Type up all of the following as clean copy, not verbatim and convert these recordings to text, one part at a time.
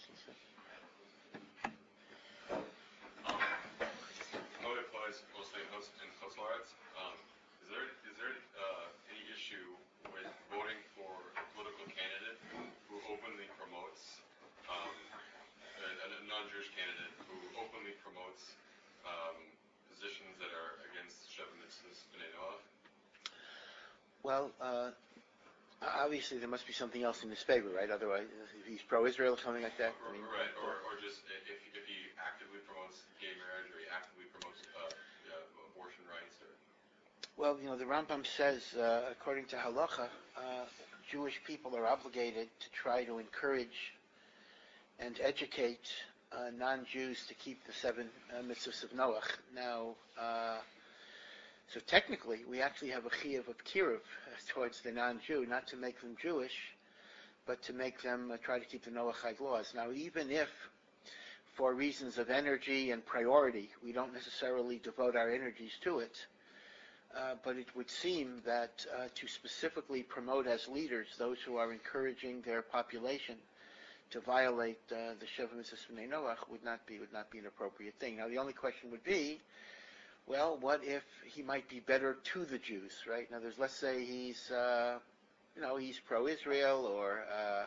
I know it applies mostly in Chutz La'aretz. Is there any issue with voting for a political candidate who openly promotes a non-Jewish candidate who openly promotes um, positions that are against Sheva Mitzvahs B'nai Noach? Well, obviously there must be something else in his favor, right? Otherwise, if he's pro-Israel or something like that. Right, or just if he actively promotes gay marriage or he actively promotes abortion rights. Well, the Rambam says, according to Halacha, Jewish people are obligated to try to encourage and educate non-Jews to keep the 7 mitzvahs of Noach. Now, so technically, we actually have a chiyuv of kiruv towards the non-Jew, not to make them Jewish, but to make them try to keep the Noachide laws. Now, even if, for reasons of energy and priority, we don't necessarily devote our energies to it, but it would seem that to specifically promote as leaders those who are encouraging their population to violate the Sheva Mitzvahs B'nai Noach would not be an appropriate thing. Now, the only question would be, well, what if he might be better to the Jews, right? Now, let's say he's pro-Israel or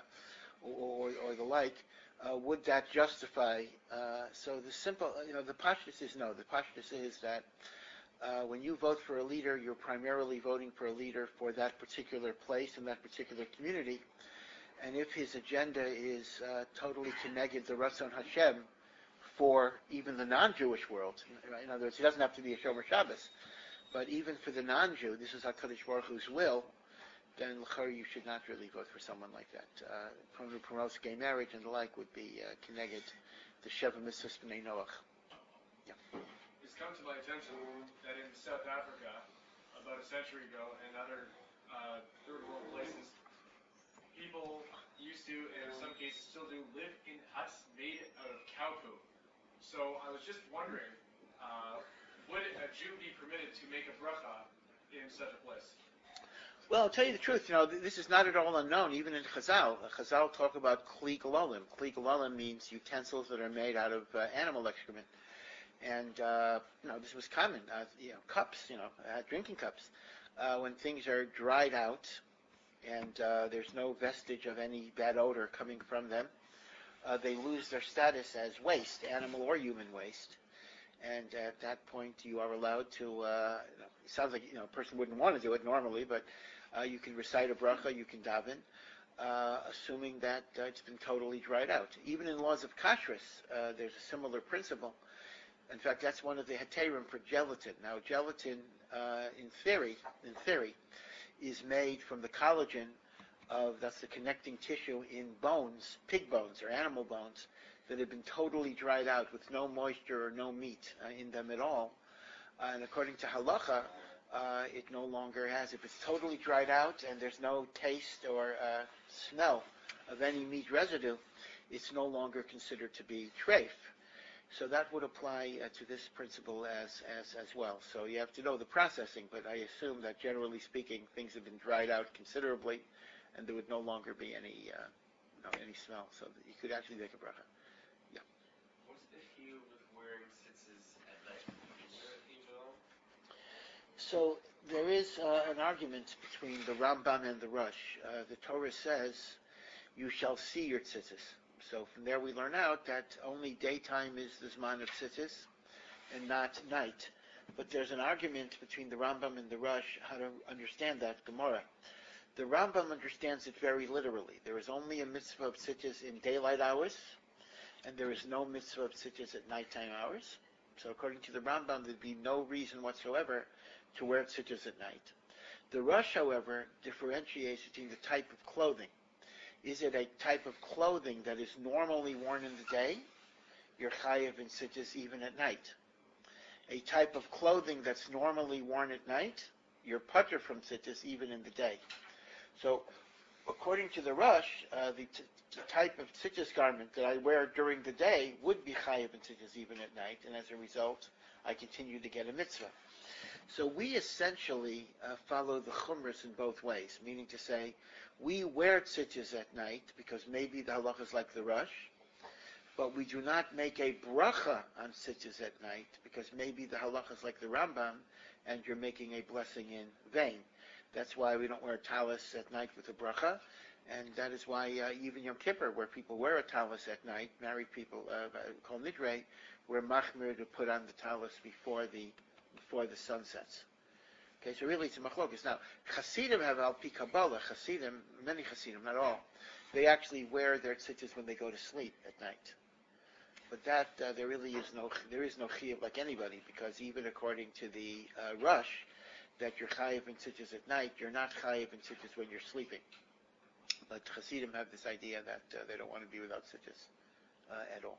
the like. Would that justify? So the simple, the pashtus is no. The pashtus is that when you vote for a leader, you're primarily voting for a leader for that particular place and that particular community. And if his agenda is totally connected to Ratzon Hashem for even the non-Jewish world, right? In other words, he doesn't have to be a Shomer Shabbos, but even for the non-Jew, this is HaKadosh Baruch Hu's will, then l'chor you should not really vote for someone like that. Someone who promotes gay marriage and the like would be connected to Sheva Mitzvahs B'nai Noach. Yeah. It's come to my attention that in South Africa, about a century ago, and other third world places, people used to, and in some cases still do, live in huts made out of cow poo. So I was just wondering, would a Jew be permitted to make a bracha in such a place? Well, I'll tell you the truth. This is not at all unknown, even in Chazal. Chazal talk about kli galalim. Kli galalim means utensils that are made out of animal excrement, and this was common. Cups, drinking cups, when things are dried out and there's no vestige of any bad odor coming from them, they lose their status as waste, animal or human waste. And at that point, you are allowed to. It sounds like a person wouldn't want to do it normally, but you can recite a bracha, you can daven, assuming that it's been totally dried out. Even in laws of kashrus, there's a similar principle. In fact, that's one of the heterim for gelatin. Now, gelatin, in theory, is made from the collagen that's the connecting tissue in bones, pig bones or animal bones, that have been totally dried out with no moisture or no meat in them at all. And according to halacha, it no longer has. If it's totally dried out and there's no taste or smell of any meat residue, it's no longer considered to be treif. So that would apply to this principle as well. So you have to know the processing, but I assume that generally speaking, things have been dried out considerably, and there would no longer be any smell. So that you could actually make a bracha. Yeah. What's the issue with wearing tzitzis at night? Is there even all? So there is an argument between the Rambam and the Rush. The Torah says, "You shall see your tzitzis." So from there we learn out that only daytime is the zman of tzitzis and not night. But there's an argument between the Rambam and the Rush how to understand that Gemara. The Rambam understands it very literally. There is only a mitzvah of tzitzis in daylight hours, and there is no mitzvah of tzitzis at nighttime hours. So according to the Rambam, there'd be no reason whatsoever to wear tzitzis at night. The Rush, however, differentiates between the type of clothing. Is it a type of clothing that is normally worn in the day? You're chayav in tzitzis even at night. A type of clothing that's normally worn at night, you're putter from tzitzis even in the day. So, according to the Rush, the type of tzitzis garment that I wear during the day would be chayav in tzitzis even at night, and as a result, I continue to get a mitzvah. So we essentially follow the chumras in both ways, meaning to say, we wear tzitzis at night because maybe the halacha is like the Rush, but we do not make a bracha on tzitzis at night, because maybe the halacha is like the Rambam, and you're making a blessing in vain. That's why we don't wear talis at night with a bracha, and that is why even Yom Kippur, where people wear a talis at night, married people called nidrei, we're machmir to put on the talis before the sun sets. Okay, so really it's a machlokas. Now, Hasidim have al pi Kabbalah. Hasidim, many Hasidim, not all, they actually wear their tzitzis when they go to sleep at night. But that there is no chiyuv like anybody, because even according to the Rush, that you're chayiv in tzitzis at night, you're not chayiv in tzitzis when you're sleeping. But Hasidim have this idea that they don't want to be without tzitzis at all.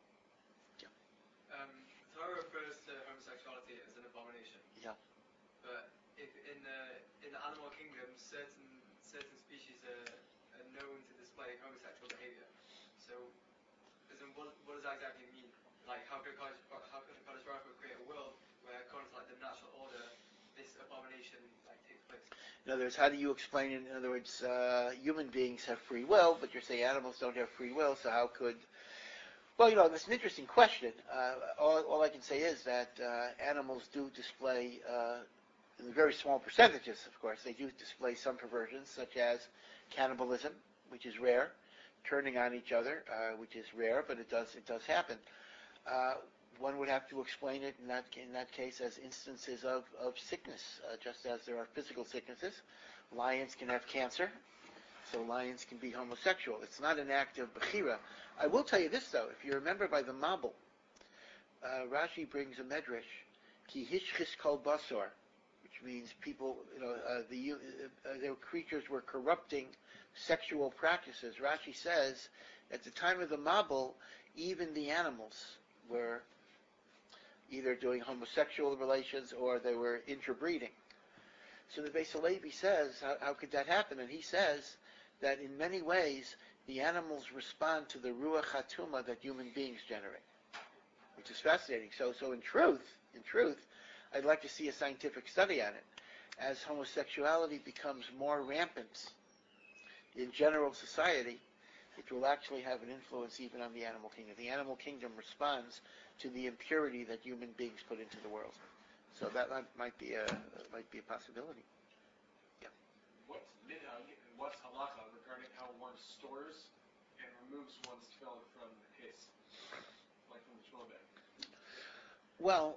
Torah refers to homosexuality as an abomination. Yeah. But if in the animal kingdom, certain species are known to display homosexual behavior. So, as in, what does that exactly mean? Like, how could Kadosh Baruch Hu create a world where, according to like the natural order, this abomination like takes place? In other words, how do you explain it? In other words, human beings have free will, but you're saying animals don't have free will, so how could... Well, that's an interesting question. All I can say is that animals do display, in very small percentages, of course, they do display some perversions, such as cannibalism, which is rare, turning on each other, which is rare, but it does happen. One would have to explain it in that case as instances of sickness, just as there are physical sicknesses. Lions can have cancer, so lions can be homosexual. It's not an act of bechira. I will tell you this, though. If you remember by the Mabul, Rashi brings a medrash, ki hishchis kol basar, which means people, their creatures were corrupting sexual practices. Rashi says, at the time of the Mabul, even the animals were either doing homosexual relations or they were interbreeding. So the Beis Halevi says, how could that happen? And he says that in many ways, the animals respond to the Ruach HaTumah that human beings generate, which is fascinating. So in truth, I'd like to see a scientific study on it. As homosexuality becomes more rampant in general society, it will actually have an influence even on the animal kingdom. The animal kingdom responds to the impurity that human beings put into the world. So that might be a possibility. Yeah. What's minhag and what's halacha regarding how one stores and removes one's tefillin from the case, like from the tefillin bag? Well,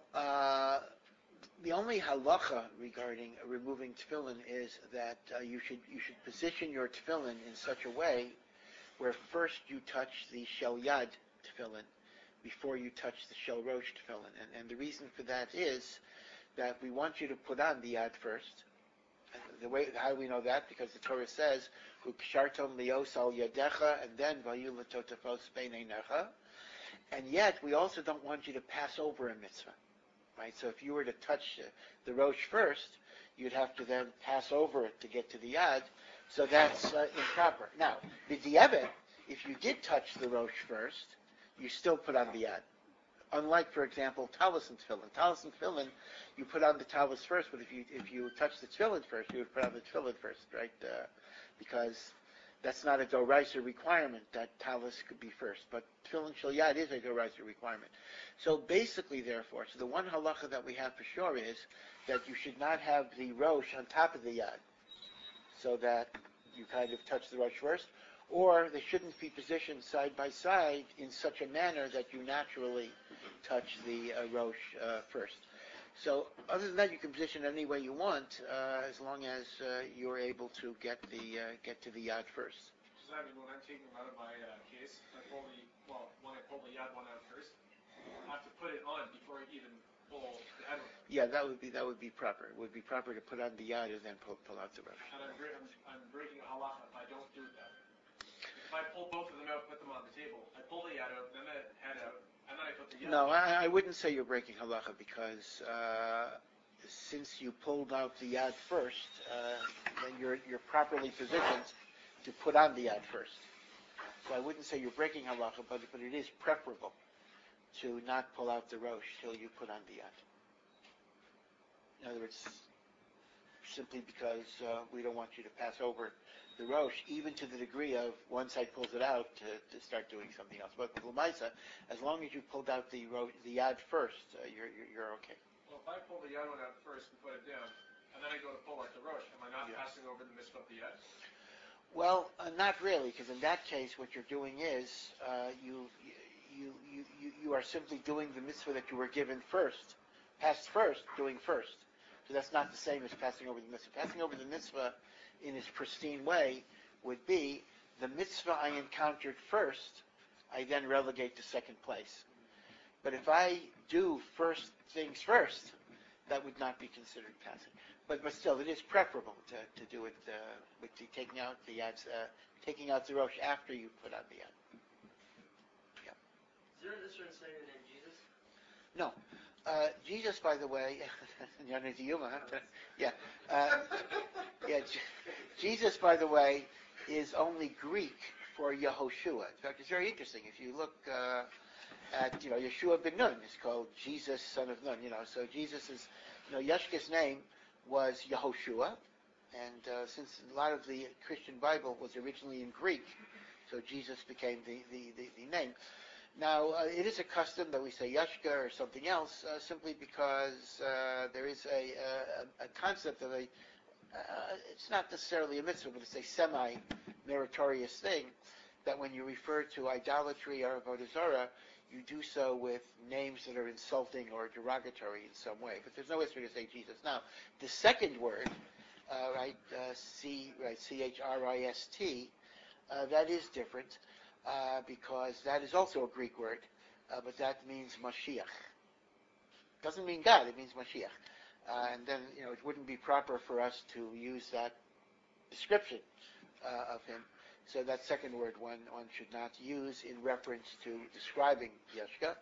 the only halacha regarding removing tefillin is that you should position your tefillin in such a way where first you touch the shel yad tefillin before you touch the shel rosh tefillin. And the reason for that is that we want you to put on the yad first. And how do we know that? Because the Torah says, "Ukshartom lios al yadecha," and then "Vayu latotafos beineinecha." And yet, we also don't want you to pass over a mitzvah, right? So if you were to touch the rosh first, you'd have to then pass over it to get to the yad. So that's improper. Now, b'di'evet, if you did touch the rosh first, you still put on the yad. Unlike, for example, talis and tefillin. Talis and tefillin, you put on the talis first, but if you touch the tefillin first, you would put on the tefillin first, right? Because that's not a doraisa requirement that talis could be first. But tefillin shel yad is a doraisa requirement. So basically, therefore, the one halacha that we have for sure is that you should not have the rosh on top of the yad, so that you kind of touch the rosh first, or they shouldn't be positioned side by side in such a manner that you naturally touch the rosh first. So other than that, you can position it any way you want, as long as you're able to get to the yad first. Does that mean when I'm taking them out of my case, when I pull the yad one out first, I have to put it on before I even pull the head one? Yeah, that would be proper. It would be proper to put on the yad and then pull out the rosh. And I'm breaking a halacha if I don't do that. If I pull both of them out, put them on the table, I pull the yad out, then the head out, and then I put the yad No, out. I wouldn't say you're breaking halacha, because since you pulled out the yad first, then you're properly positioned to put on the yad first. So I wouldn't say you're breaking halacha, but it is preferable to not pull out the rosh till you put on the yad. In other words, simply because we don't want you to pass over the rosh, even to the degree of one side pulls it out to start doing something else. But with Lamaisa, as long as you pulled out the yad first, you're okay. Well, if I pull the yad one out first and put it down, and then I go to pull out the rosh, am I not passing over the mitzvah of the yad? Well, not really, because in that case, what you're doing is you are simply doing the mitzvah that you were given first, passed first, doing first. So that's not the same as passing over the mitzvah. Passing over the mitzvah in its pristine way would be the mitzvah I encountered first, I then relegate to second place. But if I do first things first, that would not be considered passing. But still, it is preferable to do it with the taking out the yads, taking out the rosh after you put out the yad. Yeah. Is there an Israel saying the name Jesus? No. Jesus, by the way, yeah, Jesus, by the way, is only Greek for Yehoshua. In fact, it's very interesting. If you look at, Yeshua ben Nun is called Jesus, son of Nun. So Jesus is, Yeshka's name was Yehoshua, and since a lot of the Christian Bible was originally in Greek, so Jesus became the name. Now, it is a custom that we say Yashka or something else simply because there is a concept of it's not necessarily a mitzvah, but it's a semi-meritorious thing, that when you refer to idolatry or avodah zarah, you do so with names that are insulting or derogatory in some way. But there's no history to say Jesus. Now, the second word, C-H-R-I-S-T, that is different. Because that is also a Greek word, but that means Mashiach. Doesn't mean God, it means Mashiach. And then, it wouldn't be proper for us to use that description of him. So that second word one should not use in reference to describing Yeshka.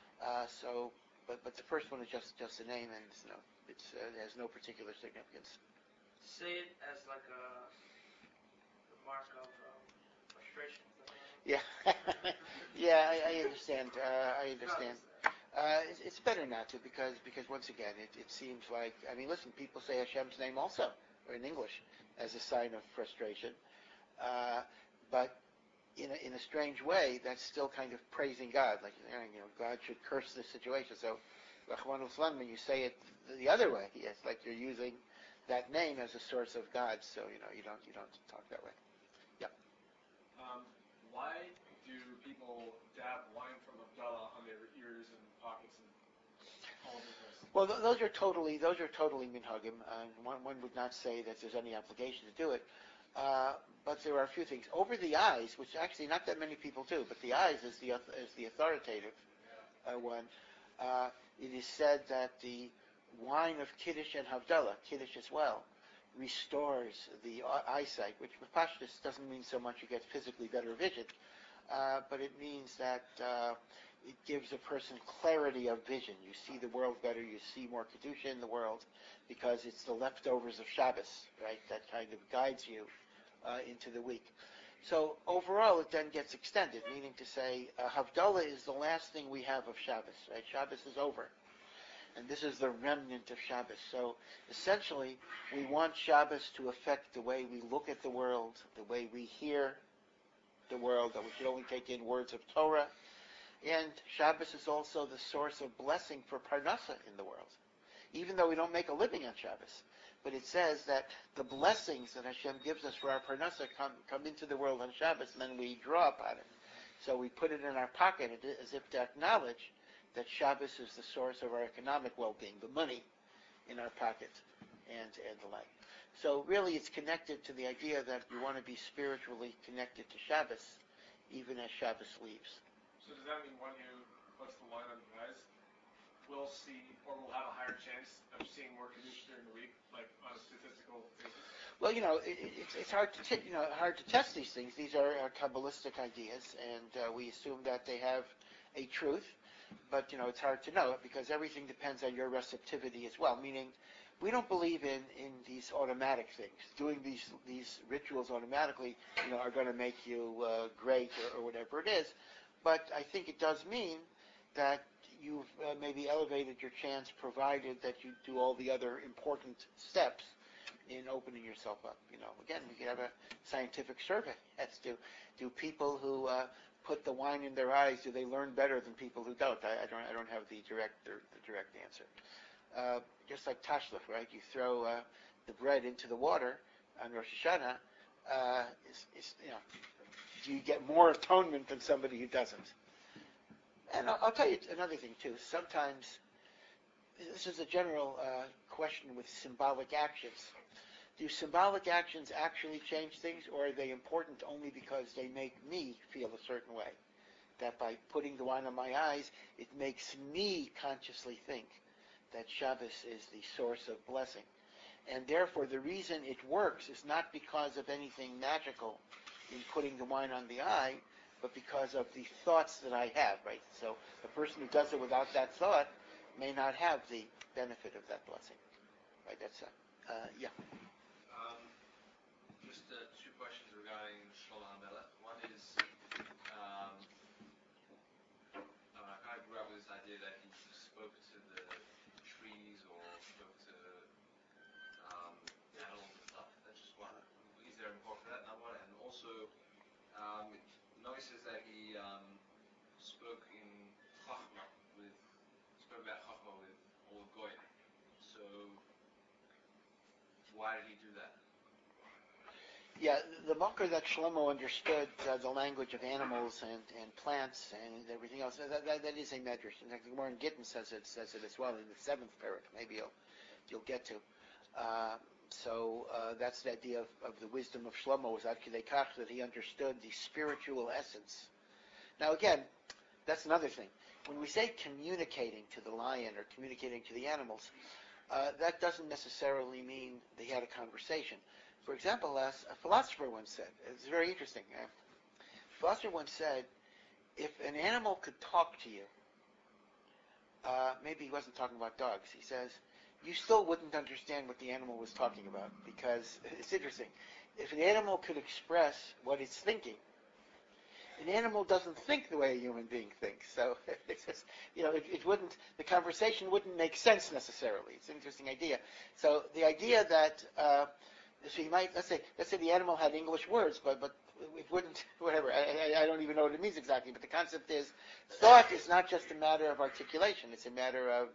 But the first one is just a name, and it has no particular significance. Say it as like a mark of frustration. Yeah, yeah, I understand. I understand. It's better not to because once again, it seems like, listen, people say Hashem's name also, or in English, as a sign of frustration. But in a strange way, that's still kind of praising God. Like, God should curse this situation. So, Rachmanu Litzlan, when you say it the other way, it's like you're using that name as a source of God. So, you don't talk that way. Yeah. Why do people dab wine from Abdullah on their ears and pockets and all over the place? Well, those are totally minhagim. One would not say that there's any obligation to do it. But there are a few things. Over the eyes, which actually not that many people do, but the eyes is the authoritative one. It is said that the wine of Kiddush and Havdalah, Kiddush as well, restores the eyesight, which with Pashtus doesn't mean so much you get physically better vision, but it means that it gives a person clarity of vision. You see the world better, you see more Kedusha in the world, because it's the leftovers of Shabbos, right, that kind of guides you into the week. So overall, it then gets extended, meaning to say, Havdalah is the last thing we have of Shabbos, right? Shabbos is over. And this is the remnant of Shabbos. So essentially, we want Shabbos to affect the way we look at the world, the way we hear the world, that we should only take in words of Torah. And Shabbos is also the source of blessing for Parnassa in the world, even though we don't make a living on Shabbos. But it says that the blessings that Hashem gives us for our Parnassa come into the world on Shabbos, and then we draw upon it. So we put it in our pocket as if to acknowledge that Shabbos is the source of our economic well-being, the money in our pocket, and the like. So really it's connected to the idea that we want to be spiritually connected to Shabbos, even as Shabbos leaves. So does that mean one who puts the wine on the eyes will see, or will have a higher chance of seeing more Kedusha during the week, like on a statistical basis? Well, it's hard to test these things. These are Kabbalistic ideas, and we assume that they have a truth. But, it's hard to know because everything depends on your receptivity as well, meaning we don't believe in these automatic things. Doing these rituals automatically, are going to make you great or whatever it is. But I think it does mean that you've maybe elevated your chance provided that you do all the other important steps in opening yourself up. Again, we could have a scientific survey as to do people who put the wine in their eyes, do they learn better than people who don't? I don't have the direct answer. Just like tashlif, right? You throw the bread into the water on Rosh Hashanah. Do you get more atonement than somebody who doesn't? And I'll tell you another thing too. Sometimes this is a general question with symbolic actions. Do symbolic actions actually change things, or are they important only because they make me feel a certain way? That by putting the wine on my eyes, it makes me consciously think that Shabbos is the source of blessing. And therefore, the reason it works is not because of anything magical in putting the wine on the eye, but because of the thoughts that I have, right? So the person who does it without that thought may not have the benefit of that blessing. Right, that's yeah. Just two questions regarding Shlomo HaMelech. One is, I kind of grew up with this idea that he spoke to the trees or spoke to animals and stuff. That's just one. Is there a report for that? Number one. And also, Noah says that he spoke in Chachma spoke about Chachma with all the Goyim. So, why did he do that? Yeah, the Makar that Shlomo understood the language of animals and plants and everything else. That is a medrash. In fact, the Gemara in Gittin says it as well in the seventh parak. Maybe you'll get to. So that's the idea of the wisdom of Shlomo, was that he understood the spiritual essence. Now again, that's another thing. When we say communicating to the lion or communicating to the animals, that doesn't necessarily mean they had a conversation. For example, as a philosopher once said, it's very interesting. A philosopher once said, if an animal could talk to you, maybe he wasn't talking about dogs, he says, you still wouldn't understand what the animal was talking about, because it's interesting. If an animal could express what it's thinking, an animal doesn't think the way a human being thinks. So it's just, it wouldn't, the conversation wouldn't make sense necessarily. It's an interesting idea. So the idea that, so you might, let's say the animal had English words, but it wouldn't, whatever, I don't even know what it means exactly, but the concept is, thought is not just a matter of articulation, it's a matter of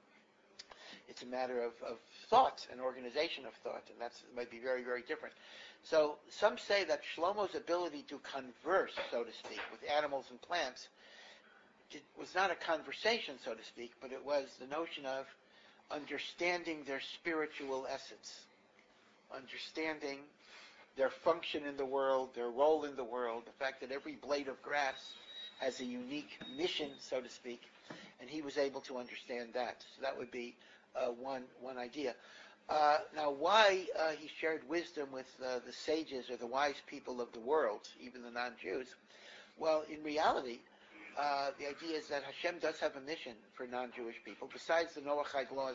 thought, and organization of thought, and that might be very, very different. So some say that Shlomo's ability to converse, so to speak, with animals and plants, it was not a conversation, so to speak, but it was the notion of understanding their spiritual essence, understanding their function in the world, their role in the world, the fact that every blade of grass has a unique mission, so to speak, and he was able to understand that. So that would be one idea. Now, why he shared wisdom with the sages or the wise people of the world, even the non-Jews? Well, in reality, the idea is that Hashem does have a mission for non-Jewish people, besides the Noahide laws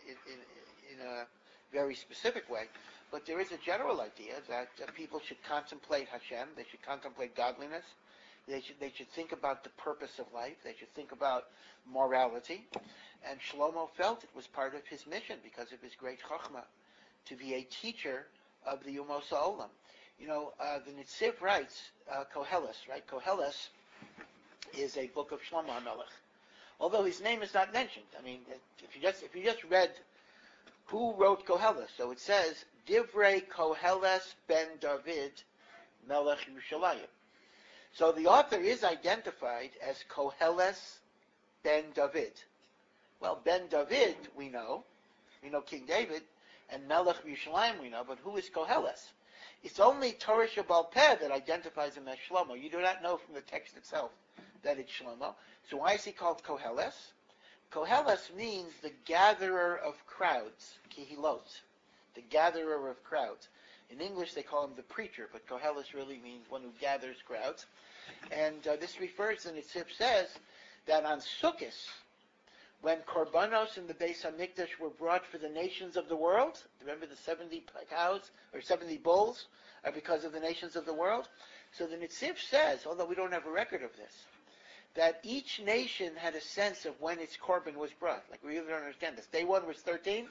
in a very specific way. But there is a general idea that people should contemplate Hashem, they should contemplate godliness, they should think about the purpose of life, they should think about morality. And Shlomo felt it was part of his mission because of his great chachma, to be a teacher of the Umos HaOlam. The Nitziv writes, Koheles, right? Koheles is a book of Shlomo HaMelech. Although his name is not mentioned. I mean, if you just read who wrote Koheles, so it says, Divrei Koheles ben David Melech Yerushalayim. So the author is identified as Koheles ben David. Well, Ben David, we know King David, and Melech Yerushalayim we know, but who is Koheles? It's only Torah Shebaal Peh that identifies him as Shlomo. You do not know from the text itself that it's Shlomo. So why is he called Koheles? Koheles means the gatherer of crowds, Kihilot, the gatherer of crowds. In English they call him the preacher, but Koheles really means one who gathers crowds. And this refers, and it says, that on Sukkot, when Korbanos in the Beis HaMikdash were brought for the nations of the world, remember the 70 cows, or 70 bulls, are because of the nations of the world? So the Nitziv says, although we don't have a record of this, that each nation had a sense of when its Korban was brought. Like, we really don't understand this. Day one was 13,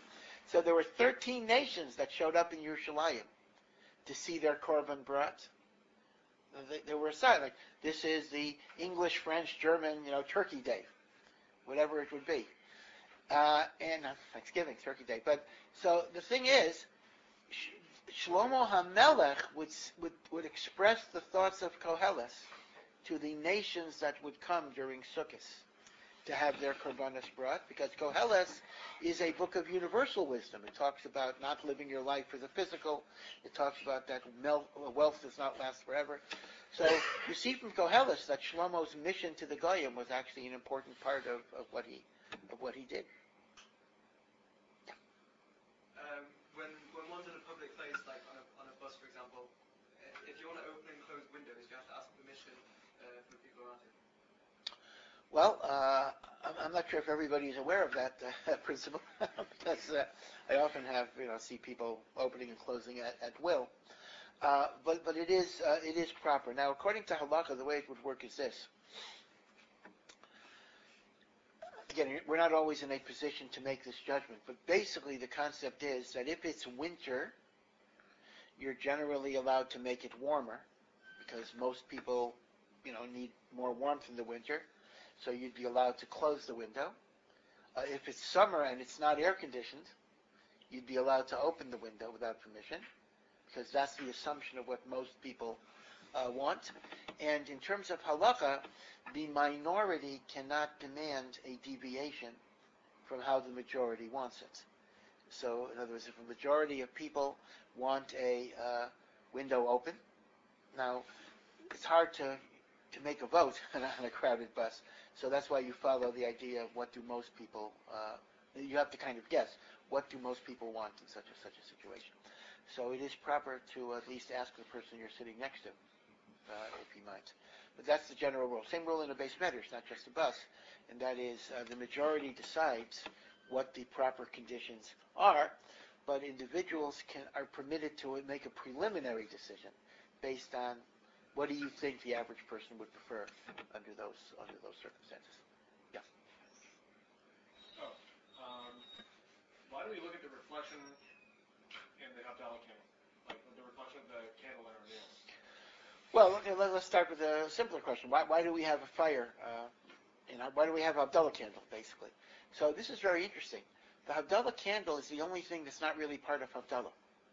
So there were 13 nations that showed up in Yerushalayim to see their korban brought. They were assigned, like, this is the English, French, German, Turkey Day, whatever it would be. And Thanksgiving, Turkey Day. But, so the thing is, Shlomo HaMelech would express the thoughts of Koheles to the nations that would come during Sukkot to have their korbanos brought, because Koheles is a book of universal wisdom. It talks about not living your life for the physical. It talks about that wealth does not last forever. So you see from Koheles that Shlomo's mission to the Goyim was actually an important part of what he did. When one's in a public place, like on a bus, for example, if you want to open and close windows, you have to ask permission from the people around you. Well, I'm not sure if everybody's aware of that principle. Because I often see people opening and closing at will. But it is proper. Now, according to halakha, the way it would work is this. Again, we're not always in a position to make this judgment, but basically the concept is that if it's winter, you're generally allowed to make it warmer, because most people, need more warmth in the winter, so you'd be allowed to close the window. If it's summer and it's not air conditioned, you'd be allowed to open the window without permission, because that's the assumption of what most people want. And in terms of halakha, the minority cannot demand a deviation from how the majority wants it. So, in other words, if a majority of people want a window open, now it's hard to make a vote on a crowded bus. So that's why you follow the idea of what do most people. You have to kind of guess what do most people want in such a situation. So it is proper to at least ask the person you're sitting next to, if he might. But that's the general rule. Same rule in a base medrash, not just a bus, and that is the majority decides what the proper conditions are, but individuals are permitted to make a preliminary decision based on what do you think the average person would prefer under those circumstances. Yeah. Why do we look at the reflection in the Havdalah candle, like the reflection of the candle in our nails? Well, okay, let's start with a simpler question. Why do we have a fire? Why do we have Havdalah candle, basically? So this is very interesting. The Havdalah candle is the only thing that's not really part of Havdalah.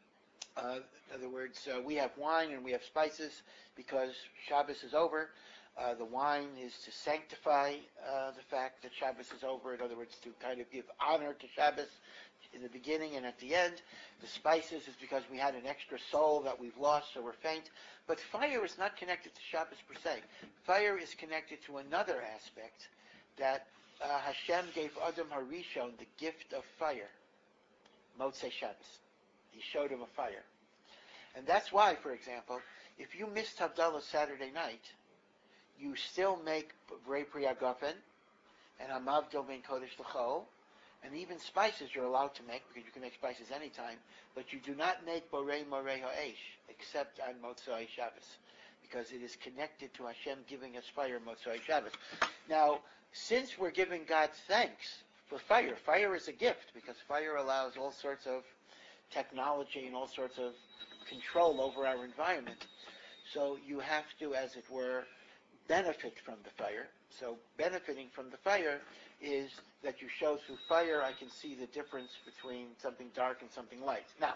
In other words, we have wine and we have spices because Shabbos is over. The wine is to sanctify the fact that Shabbos is over. In other words, to kind of give honor to Shabbos in the beginning and at the end. The spices is because we had an extra soul that we've lost, so we're faint. But fire is not connected to Shabbos per se. Fire is connected to another aspect that Hashem gave Adam Harishon the gift of fire, Motzei Shabbos. He showed him a fire. And that's why, for example, if you missed Havdalah Saturday night, you still make Brei Pri Hagafen and Hamavdil Ben Kodesh L'Chol, and even spices you're allowed to make, because you can make spices anytime, but you do not make Borei Morei Ha'esh, except on Motzei Shabbos, because it is connected to Hashem giving us fire Motzei Shabbos. Now, since we're giving God thanks for fire, fire is a gift, because fire allows all sorts of technology and all sorts of control over our environment. So you have to, as it were, benefit from the fire. So benefiting from the fire is that you show through fire I can see the difference between something dark and something light. Now,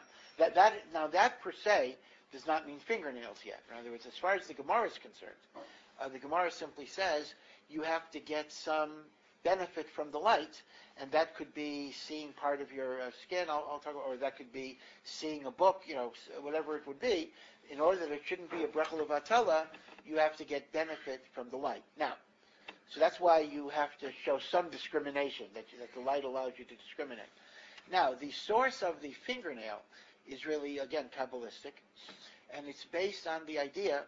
that per se does not mean fingernails yet. In other words, as far as the Gemara is concerned, the Gemara simply says you have to get some benefit from the light, and that could be seeing part of your skin, I'll talk about, or that could be seeing a book, whatever it would be. In order that it shouldn't be a brechel levatala, you have to get benefit from the light. Now, so that's why you have to show some discrimination, that the light allows you to discriminate. Now, the source of the fingernail is really, again, Kabbalistic, and it's based on the idea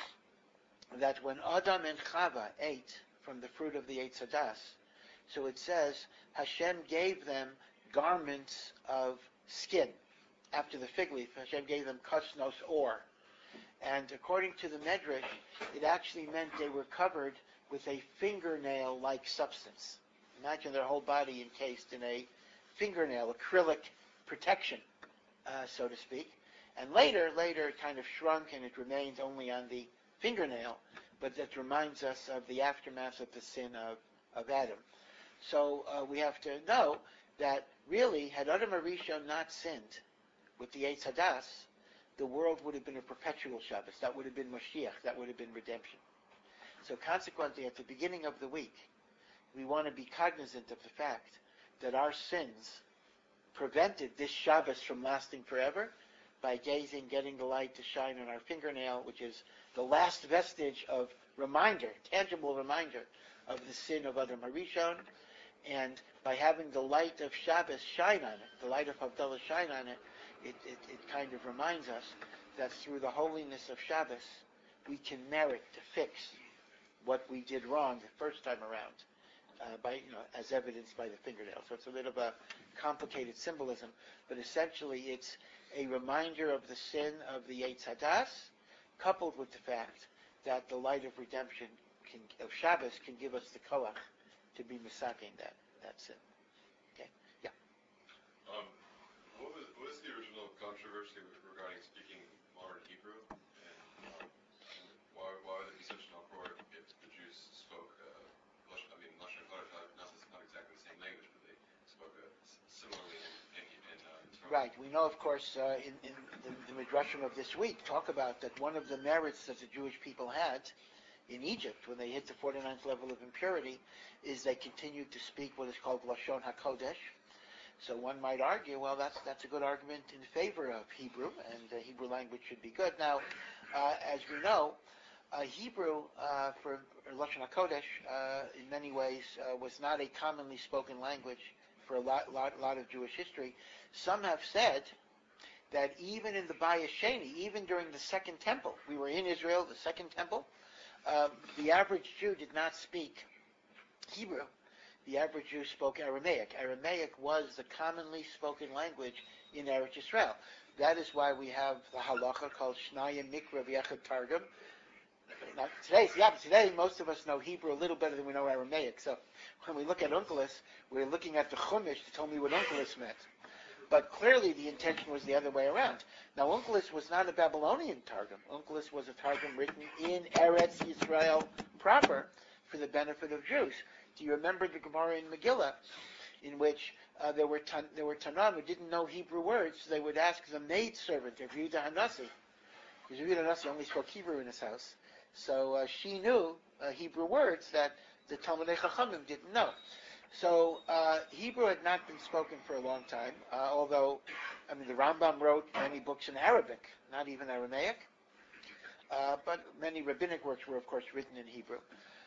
that when Adam and Chava ate from the fruit of the Eitz Hadas, so it says Hashem gave them garments of skin. After the fig leaf, Hashem gave them kasnos or. And according to the Medrash, it actually meant they were covered with a fingernail-like substance. Imagine their whole body encased in a fingernail, acrylic protection, so to speak. And later it kind of shrunk and it remained only on the fingernail, but that reminds us of the aftermath of the sin of Adam. So we have to know that really, had Adam Arishon not sinned with the Eitz Hadas, the world would have been a perpetual Shabbos. That would have been Mashiach. That would have been redemption. So consequently, at the beginning of the week, we want to be cognizant of the fact that our sins prevented this Shabbos from lasting forever by getting the light to shine on our fingernail, which is the last vestige of reminder, tangible reminder of the sin of Adam Harishon, and by having the light of Shabbos shine on it, the light of Havdalah shine on it, it kind of reminds us that through the holiness of Shabbos, we can merit to fix what we did wrong the first time around, as evidenced by the fingernail. So it's a bit of a complicated symbolism, but essentially it's a reminder of the sin of the Eitz Hadas, coupled with the fact that the light of redemption of Shabbos can give us the koach to be misaking that sin. Okay? Yeah. What was the original controversy regarding speaking modern Hebrew, and why would there be such an uproar if the Jews spoke? Lashon Kodesh, not exactly the same language, but they spoke similarly in Torah. Right. We know, of course, in the Midrashim of this week, talk about that one of the merits that the Jewish people had in Egypt, when they hit the 49th level of impurity, is they continued to speak what is called Lashon HaKodesh. So one might argue, well, that's a good argument in favor of Hebrew, and Hebrew language should be good. Now, as we know, Hebrew for Lashon HaKodesh, in many ways, was not a commonly spoken language for a lot of Jewish history. Some have said that even in the Bayis Sheni, even during the Second Temple, we were in Israel, the Second Temple, the average Jew did not speak Hebrew. The average Jew spoke Aramaic. Aramaic was the commonly spoken language in Eretz Yisrael. That is why we have the halacha called Shnayim Mikra V'Echad Targum. Now, today most of us know Hebrew a little better than we know Aramaic. So when we look at Onkelos, we're looking at the Chumash to tell me what Onkelos meant. But clearly the intention was the other way around. Now, Onkelos was not a Babylonian Targum. Onkelos was a Targum written in Eretz Yisrael proper for the benefit of Jews. Do you remember the Gemara in Megillah, in which there were Tanam who didn't know Hebrew words? So they would ask the maidservant of Yehuda Hanassi, because Yehuda Hanassi only spoke Hebrew in his house. So she knew Hebrew words that the Talmidei Chachamim didn't know. So Hebrew had not been spoken for a long time, although, the Rambam wrote many books in Arabic, not even Aramaic, but many rabbinic works were, of course, written in Hebrew.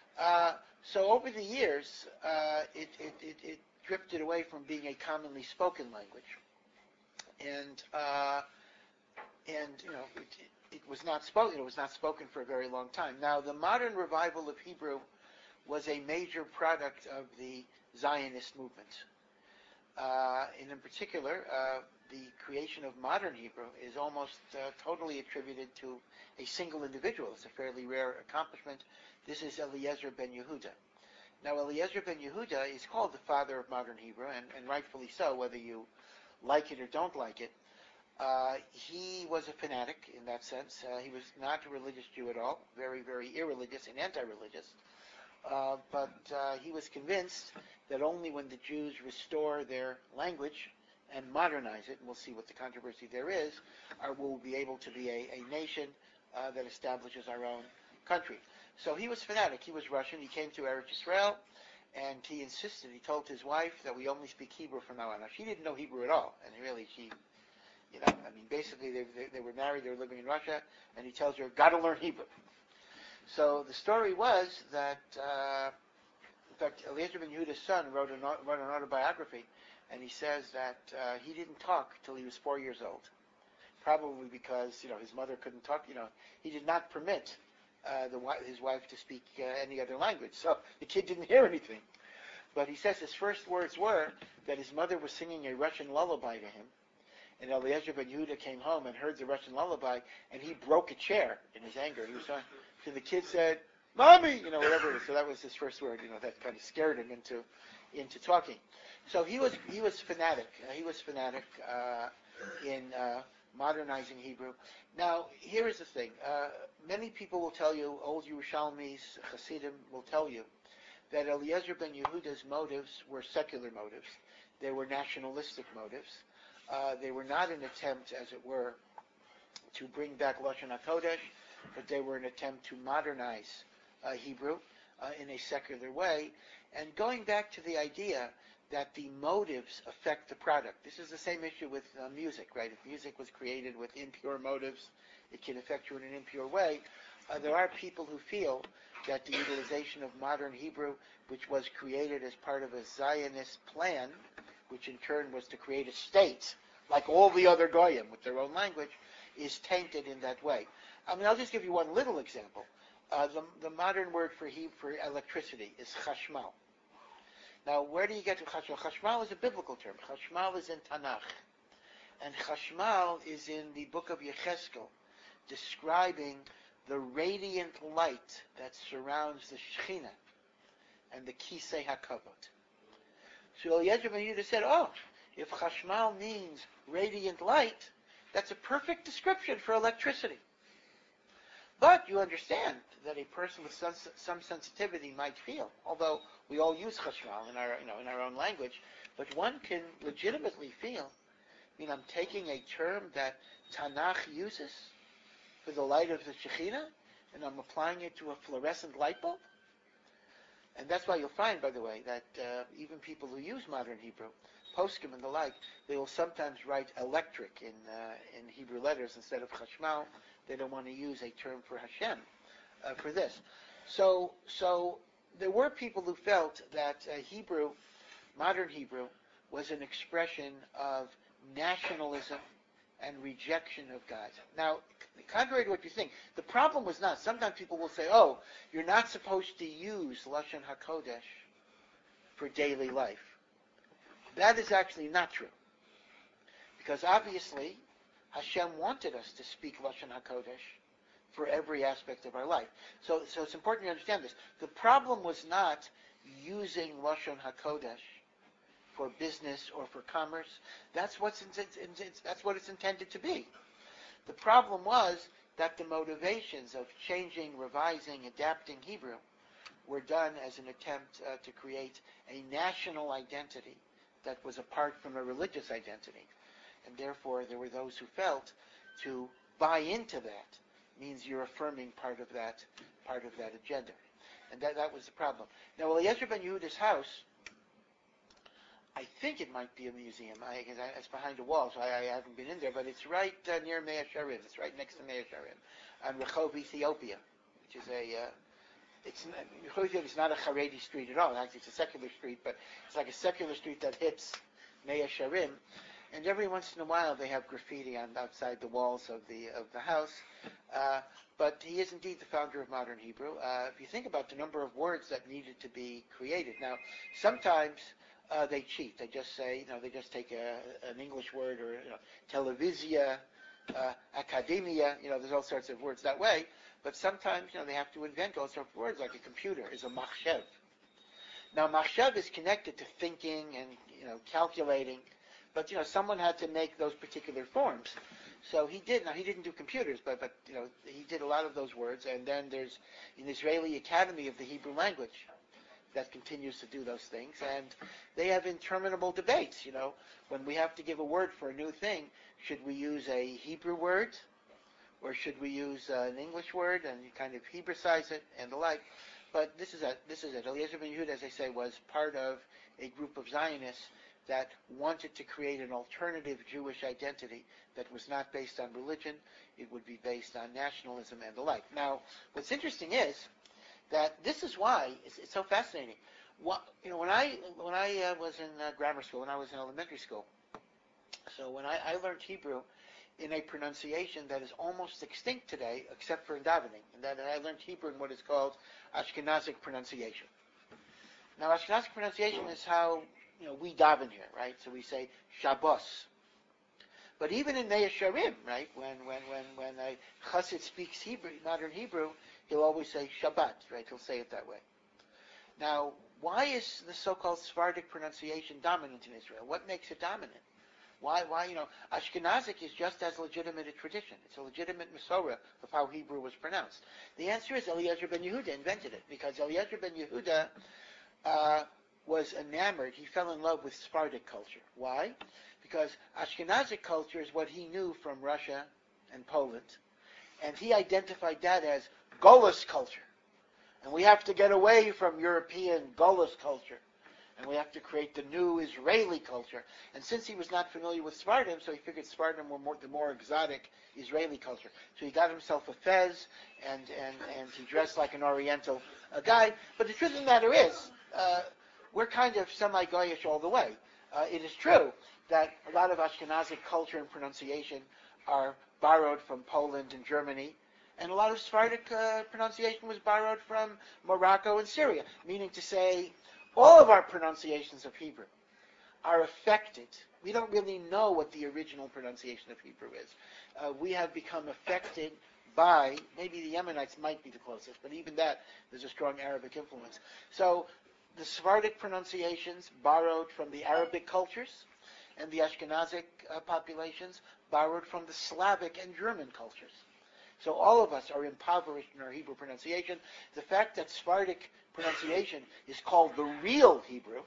So over the years, it drifted away from being a commonly spoken language, and it was not spoken. It was not spoken for a very long time. Now, the modern revival of Hebrew was a major product of the Zionist movement. And in particular, the creation of modern Hebrew is almost totally attributed to a single individual. It's a fairly rare accomplishment. This is Eliezer ben Yehuda. Now, Eliezer ben Yehuda is called the father of modern Hebrew, and rightfully so, whether you like it or don't like it. He was a fanatic in that sense. He was not a religious Jew at all, very, very irreligious and anti-religious. But he was convinced that only when the Jews restore their language and modernize it, and we'll see what the controversy there is, we'll be able to be a nation that establishes our own country. So he was fanatic. He was Russian. He came to Eretz Yisrael, and he insisted, he told his wife that we only speak Hebrew from now on. Now, she didn't know Hebrew at all, and really basically they were married, they were living in Russia, and he tells her, got to learn Hebrew. So the story was that, in fact, Eliezer ben Yehuda's son wrote an autobiography, and he says that he didn't talk till he was 4 years old, probably because his mother couldn't talk. He did not permit his wife to speak any other language, so the kid didn't hear anything. But he says his first words were that his mother was singing a Russian lullaby to him, and Eliezer ben Yehuda came home and heard the Russian lullaby, and he broke a chair in his anger. He was so the kid said, "Mommy," whatever it is. So that was his first word. That kind of scared him into talking. So he was fanatic. He was fanatic in modernizing Hebrew. Now, here is the thing. Many people will tell you, old Yerushalmis, Hasidim will tell you, that Eliezer ben Yehuda's motives were secular motives. They were nationalistic motives. They were not an attempt, as it were, to bring back Lashon HaKodesh, but they were an attempt to modernize Hebrew in a secular way. And going back to the idea that the motives affect the product. This is the same issue with music, right? If music was created with impure motives, it can affect you in an impure way. There are people who feel that the utilization of modern Hebrew, which was created as part of a Zionist plan, which in turn was to create a state, like all the other Goyim with their own language, is tainted in that way. I mean, I'll just give you one little example. The modern word for electricity is chashmal. Now, where do you get to chashmal? Chashmal is a biblical term. Chashmal is in Tanakh. And chashmal is in the book of Yecheskel, describing the radiant light that surrounds the Shekhinah and the Kisei HaKavod. So Eliezer ben Yehuda said, if chashmal means radiant light, that's a perfect description for electricity. But you understand that a person with some sensitivity might feel, although we all use chashmal in our own language, but one can legitimately feel, I'm taking a term that Tanakh uses for the light of the Shekhinah, and I'm applying it to a fluorescent light bulb. And that's why you'll find, by the way, that even people who use modern Hebrew, poskim and the like, they will sometimes write electric in Hebrew letters instead of chashmal. They don't want to use a term for Hashem for this. So there were people who felt that Hebrew, modern Hebrew, was an expression of nationalism and rejection of God. Now, contrary to what you think, the problem was not. Sometimes people will say, you're not supposed to use Lashon HaKodesh for daily life. That is actually not true. Because obviously, Hashem wanted us to speak Lashon HaKodesh for every aspect of our life. So it's important to understand this. The problem was not using Lashon HaKodesh for business or for commerce. That's what it's intended to be. The problem was that the motivations of changing, revising, adapting Hebrew were done as an attempt to create a national identity that was apart from a religious identity. And therefore, there were those who felt to buy into that means you're affirming part of that agenda. And that was the problem. Now, Eliezer ben Yehuda's house, I think it might be a museum. It's behind a wall, so I haven't been in there, but it's right near Mea Sharim. It's right next to Mea Sharim, on Rehov Ethiopia, which is Rehov Ethiopia is not a Haredi street at all. Actually, it's a secular street, but it's like a secular street that hits Mea Sharim. And every once in a while, they have graffiti outside the walls of the house. But he is indeed the founder of modern Hebrew. If you think about the number of words that needed to be created, now sometimes they cheat. They just say, they just take an English word or televisia, academia. There's all sorts of words that way. But sometimes, they have to invent all sorts of words, like a computer is a machshev. Now, machshev is connected to thinking and calculating. But someone had to make those particular forms, so he did. Now he didn't do computers, but he did a lot of those words. And then there's an Israeli Academy of the Hebrew Language that continues to do those things, and they have interminable debates. When we have to give a word for a new thing, should we use a Hebrew word, or should we use an English word and kind of Hebraicize it and the like? But this is it. Eliezer ben Yehuda, as I say, was part of a group of Zionists that wanted to create an alternative Jewish identity that was not based on religion. It would be based on nationalism and the like. Now, what's interesting is that this is why it's so fascinating. When I was in grammar school, when I was in elementary school, so when I learned Hebrew in a pronunciation that is almost extinct today, except for in davening, and that I learned Hebrew in what is called Ashkenazic pronunciation. Now, Ashkenazic pronunciation is how we daven here, right? So we say Shabbos. But even in Mea Sharim, right, when a chassid speaks Hebrew, modern Hebrew, he'll always say Shabbat, right? He'll say it that way. Now, why is the so-called Sephardic pronunciation dominant in Israel? What makes it dominant? Why, Ashkenazic is just as legitimate a tradition. It's a legitimate Masorah of how Hebrew was pronounced. The answer is Eliezer ben Yehuda invented it, because Eliezer ben Yehuda was enamored. He fell in love with Sephardic culture. Why? Because Ashkenazic culture is what he knew from Russia and Poland, and he identified that as Golos culture. And we have to get away from European Golos culture, and we have to create the new Israeli culture. And since he was not familiar with Sephardim, so he figured Sephardim were the more exotic Israeli culture. So he got himself a fez, and he dressed like an Oriental guy. But the truth of the matter is, we're kind of semi-Goyish all the way. It is true that a lot of Ashkenazic culture and pronunciation are borrowed from Poland and Germany, and a lot of Sephardic pronunciation was borrowed from Morocco and Syria, meaning to say all of our pronunciations of Hebrew are affected. We don't really know what the original pronunciation of Hebrew is. We have become affected by, maybe the Yemenites might be the closest, but even that, there's a strong Arabic influence. So the Sephardic pronunciations borrowed from the Arabic cultures, and the Ashkenazic populations borrowed from the Slavic and German cultures. So all of us are impoverished in our Hebrew pronunciation. The fact that Sephardic pronunciation is called the real Hebrew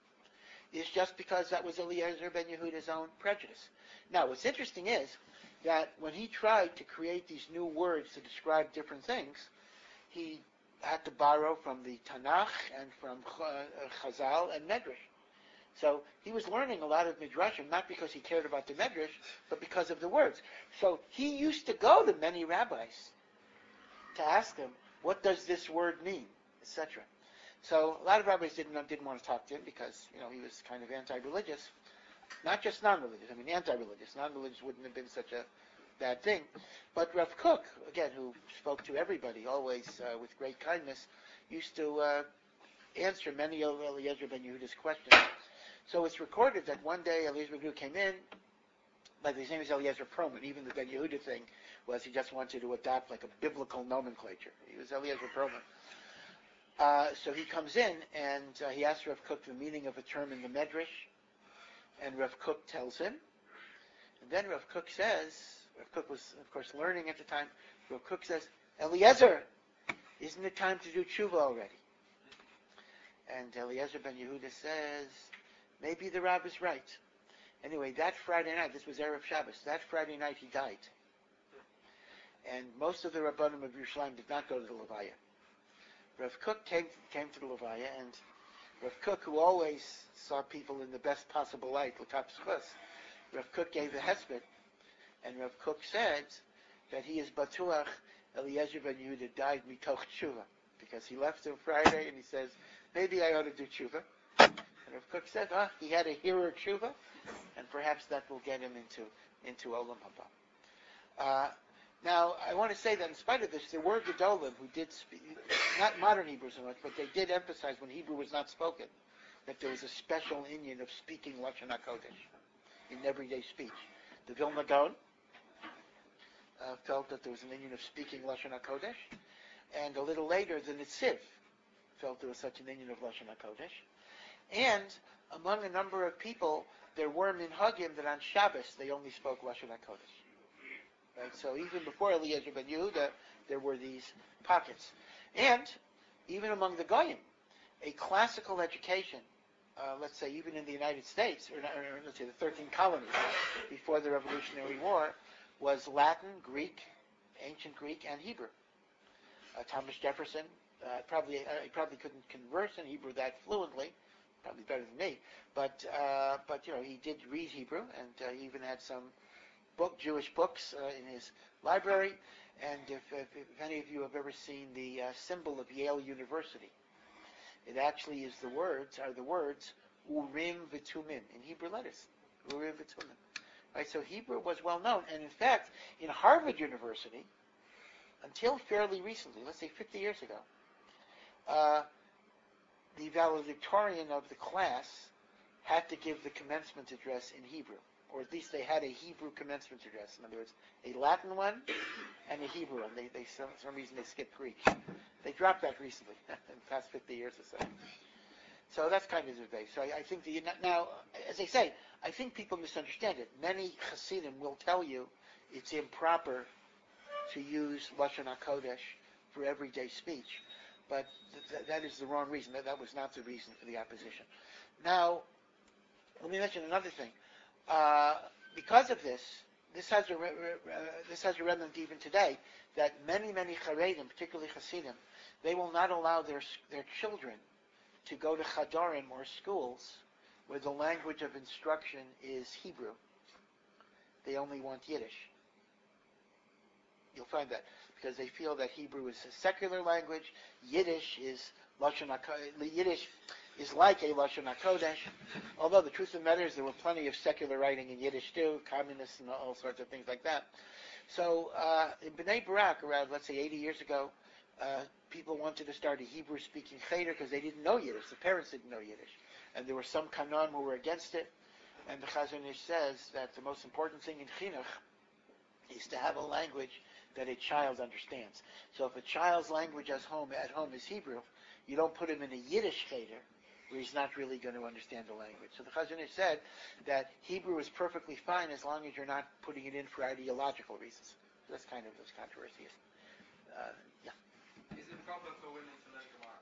is just because that was Eliezer ben Yehuda's own prejudice. Now, what's interesting is that when he tried to create these new words to describe different things, he had to borrow from the Tanakh and from Chazal and Medrash. So he was learning a lot of Midrashim, not because he cared about the Medrash, but because of the words. So he used to go to many rabbis to ask them, what does this word mean, etc. So a lot of rabbis didn't want to talk to him because, he was kind of anti-religious. Not just non-religious, anti-religious. Non-religious wouldn't have been such a bad thing. But Rav Kook, again, who spoke to everybody always with great kindness, used to answer many of Eliezer ben Yehuda's questions. So it's recorded that one day Eliezer ben Yehuda came in, like his name is Eliezer Perlman. Even the Ben Yehuda thing was he just wanted to adopt like a biblical nomenclature. He was Eliezer Perlman. So he comes in and he asks Rav Kook the meaning of a term in the Medrash, and Rav Kook tells him. And then Rav Kook says, Rav Kook was of course learning at the time, Rav Kook says, Eliezer, isn't it time to do tshuva already? And Eliezer ben Yehuda says, maybe the Rav is right. Anyway, that Friday night, this was Erev Shabbos, that Friday night he died. And most of the Rabbanim of Yerushalayim did not go to the Levaya. Rav Kook came to the Levaya, and Rav Kook, who always saw people in the best possible light, l'kap zchus, Rav Kook gave a hesped, and Rav Kook said that he is batuach Eliezer ben Yehuda died mitoch tshuva, because he left him Friday, and he says, maybe I ought to do tshuva. And Rav Kook said, he had a hearer tshuva, and perhaps that will get him into Olam Haba. Now, I want to say that in spite of this, there were Gedolim who did speak, not modern Hebrew so much, but they did emphasize when Hebrew was not spoken, that there was a special inyan of speaking Lashon HaKodesh in everyday speech. The Vilna Gaon felt that there was an inyan of speaking Lashon HaKodesh, and a little later, the Netziv felt there was such an inyan of Lashon HaKodesh. And among a number of people, there were minhagim that on Shabbos they only spoke Lashon HaKodesh. Right? So even before Eliezer ben Yehuda, there were these pockets. And even among the Goyim, a classical education, let's say even in the United States, or let's say the 13 colonies before the Revolutionary War, was Latin, Greek, ancient Greek, and Hebrew. Thomas Jefferson he probably couldn't converse in Hebrew that fluently, probably better than me, but he did read Hebrew, and he even had some Jewish books in his library. And if any of you have ever seen the symbol of Yale University, it actually is the words Urim v'Tumim in Hebrew letters. Urim v'Tumim. Right, so Hebrew was well known, and in fact, in Harvard University, until fairly recently, let's say 50 years ago, the valedictorian of the class had to give the commencement address in Hebrew, or at least they had a Hebrew commencement address. In other words, a Latin one and a Hebrew one. They for some reason they skipped Greek. They dropped that recently, in the past 50 years or so. So that's kind of the debate. So I think now, as I say, I think people misunderstand it. Many Hasidim will tell you it's improper to use Lashon HaKodesh for everyday speech, but that is the wrong reason. That was not the reason for the opposition. Now, let me mention another thing. Because of this, this has a remnant even today, that many Charedim, particularly Hasidim, they will not allow their children to go to Chadarim or schools where the language of instruction is Hebrew. They only want Yiddish. You'll find that because they feel that Hebrew is a secular language. Yiddish is like a Lashon HaKodesh. Although the truth of the matter is there were plenty of secular writing in Yiddish too, communists and all sorts of things like that. So in Bnei Barak, around let's say 80 years ago, people wanted to start a Hebrew-speaking cheder because they didn't know Yiddish. The parents didn't know Yiddish, and there were some Kanan who were against it. And the Chazon Ish says that the most important thing in chinuch is to have a language that a child understands. So if a child's language at home is Hebrew, you don't put him in a Yiddish cheder where he's not really going to understand the language. So the Chazon Ish said that Hebrew is perfectly fine as long as you're not putting it in for ideological reasons. So that's kind of those controversies. Yeah. Is it proper for women to learn Gemara?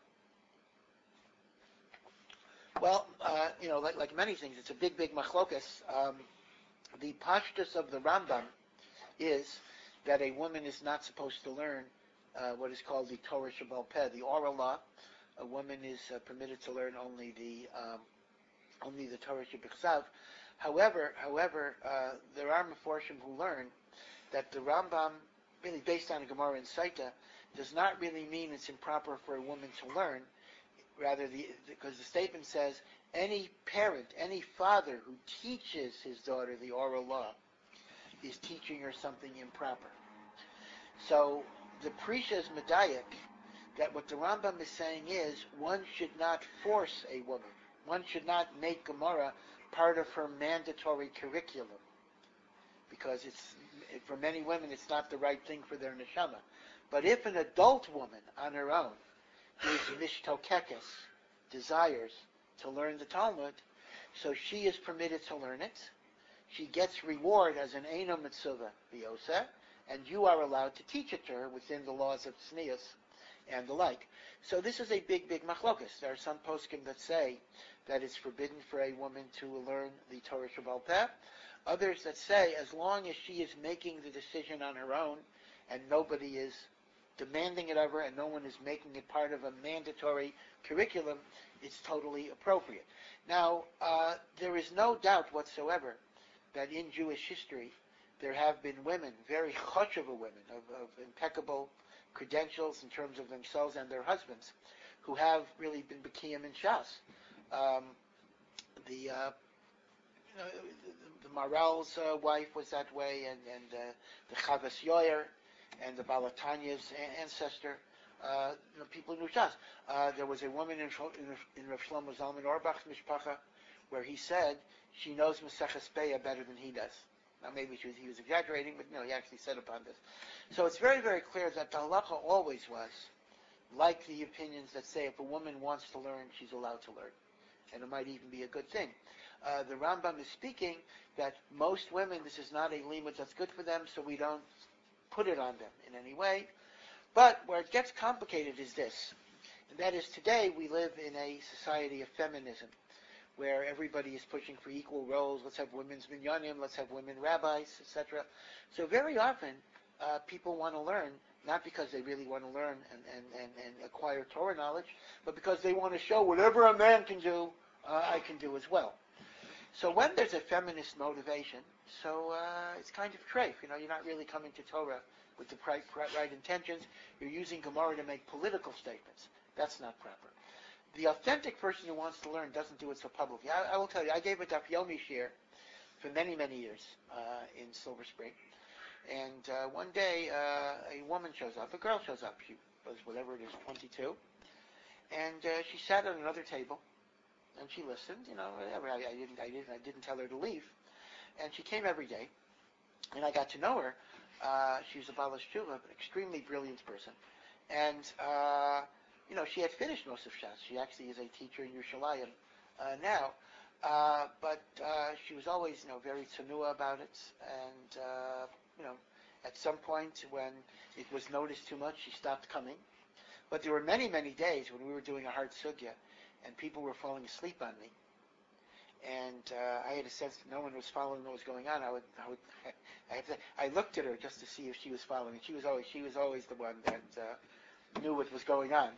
Well, like many things, it's a big machlokas. The pashtus of the Rambam is that a woman is not supposed to learn what is called the Torah Shebal Peh, the oral law. A woman is permitted to learn only the Torah Shebichsav. However, there are Meforshim who learn that the Rambam, really based on a Gemara in Saita, does not really mean it's improper for a woman to learn. Rather, because the statement says any parent, any father who teaches his daughter the oral law is teaching her something improper. So the Prisha is Medayik that what the Rambam is saying is one should not force a woman. One should not make Gemara part of her mandatory curriculum, because for many women it's not the right thing for their neshama. But if an adult woman on her own is mishtokekes, desires to learn the Talmud, so she is permitted to learn it. She gets reward as an Eino Mitzvah B'Yoseh, and you are allowed to teach it to her within the laws of Tznius and the like. So this is a big machlokas. There are some poskim that say that it's forbidden for a woman to learn the Torah Shebal Peh. Others that say as long as she is making the decision on her own and nobody is demanding it of her and no one is making it part of a mandatory curriculum, it's totally appropriate. Now, there is no doubt whatsoever that in Jewish history there have been women, very choshev women, of impeccable credentials in terms of themselves and their husbands, who have really been B'kiyim in Shas. The Maral's wife was that way, and the Chavas Yoyer, and the Balatanya's ancestor, people who knew Shas. There was a woman in Rav Shlomo Zalman Auerbach's mishpacha where he said she knows Maseches Beya better than he does. Now maybe he was exaggerating, but no, he actually said upon this. So it's very clear that the halacha always was like the opinions that say if a woman wants to learn, she's allowed to learn, and it might even be a good thing. The Rambam is speaking that most women, this is not a limud that's good for them, so we don't put it on them in any way. But where it gets complicated is this, and that is today we live in a society of feminism, where everybody is pushing for equal roles. Let's have women's minyanim, let's have women rabbis, etc. So very often people want to learn, not because they really want to learn and acquire Torah knowledge, but because they want to show whatever a man can do, I can do as well. So when there's a feminist motivation, so it's kind of treif. You're not really coming to Torah with the right intentions. You're using Gemara to make political statements. That's not proper. The authentic person who wants to learn doesn't do it so publicly. I will tell you, I gave a Daf Yomi shir for many years in Silver Spring. And one day, a woman shows up, a girl shows up. She was, whatever it is, 22. And she sat at another table, and she listened. Whatever. I didn't tell her to leave. And she came every day, and I got to know her. She was a Baal Teshuva, an extremely brilliant person. And she had finished most of Shas. She actually is a teacher in Yerushalayim now. But she was always, very tsanua about it. And, at some point when it was noticed too much, she stopped coming. But there were many, many days when we were doing a hard sugya and people were falling asleep on me. And I had a sense that no one was following what was going on. I looked at her just to see if she was following. She was always the one that knew what was going on.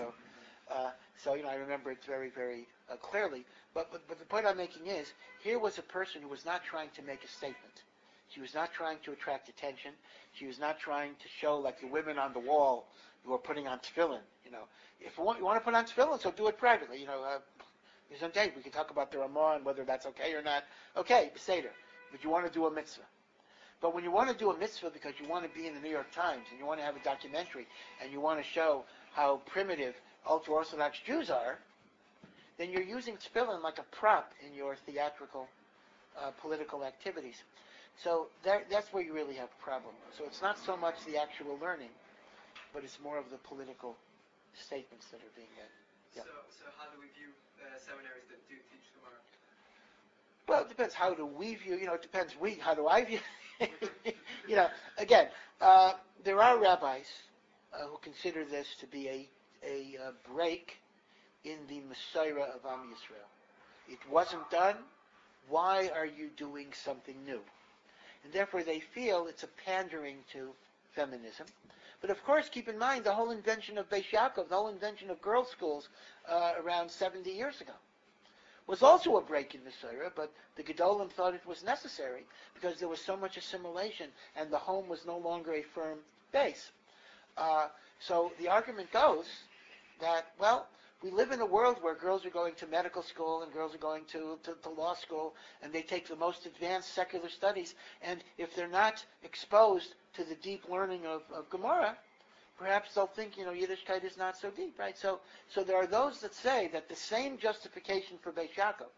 So I remember it very, very clearly. But the point I'm making is, here was a person who was not trying to make a statement. She was not trying to attract attention. She was not trying to show like the women on the wall who are putting on tefillin. If you want to put on tefillin, so do it privately. There's no date. We can talk about the Ramah and whether that's okay or not. Okay, Beseder. But you want to do a mitzvah. But when you want to do a mitzvah because you want to be in the New York Times and you want to have a documentary and you want to show how primitive ultra-Orthodox Jews are, then you're using tefillin like a prop in your theatrical political activities. So that's where you really have a problem. So it's not so much the actual learning, but it's more of the political statements that are being made. Yeah. So how do we view seminaries that do teach Gemara? Well, it depends. How do we view? It depends. How do I view? Again, there are rabbis who consider this to be a break in the Messiah of Am Yisrael. It wasn't done. Why are you doing something new? And therefore they feel it's a pandering to feminism. But of course, keep in mind the whole invention of Beis Yaakov, the whole invention of girls' schools around 70 years ago, was also a break in Messiah, but the Gedolim thought it was necessary because there was so much assimilation and the home was no longer a firm base. So the argument goes that, we live in a world where girls are going to medical school and girls are going to law school and they take the most advanced secular studies, and if they're not exposed to the deep learning of Gemara, perhaps they'll think, Yiddishkeit is not so deep, right? So there are those that say that the same justification for Beis Yaakov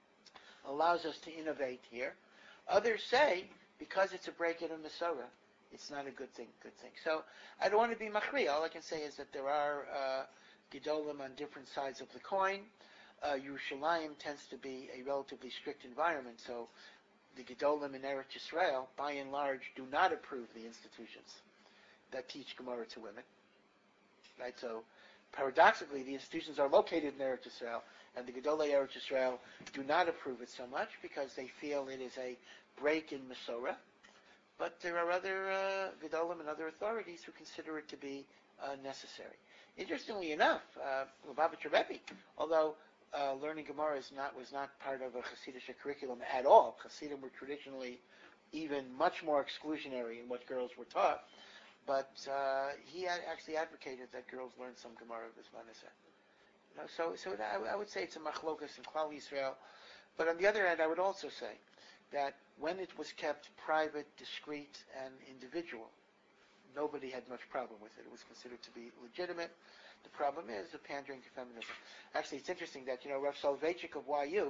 allows us to innovate here. Others say, because it's a break in a Masorah, it's not a good thing. So I don't want to be machri. All I can say is that there are Gedolim on different sides of the coin. Yerushalayim tends to be a relatively strict environment, so the Gedolim in Eretz Yisrael, by and large, do not approve the institutions that teach Gemara to women. Right? So, paradoxically, the institutions are located in Eretz Yisrael, and the Gedolei Eretz Yisrael do not approve it so much because they feel it is a break in Masorah. But there are other Gedolim and other authorities who consider it to be necessary. Interestingly enough, Lubavitcher Rebbe, although learning Gemara was not part of a Hasidic curriculum at all, Hasidim were traditionally even much more exclusionary in what girls were taught, but he had actually advocated that girls learn some Gemara of Bismanaseh. So I would say it's a machlokas in Klal Yisrael, but on the other hand, I would also say that when it was kept private, discreet, and individual, nobody had much problem with it. It was considered to be legitimate. The problem is the pandering to feminism. Actually, it's interesting that, Rav Soloveitchik of YU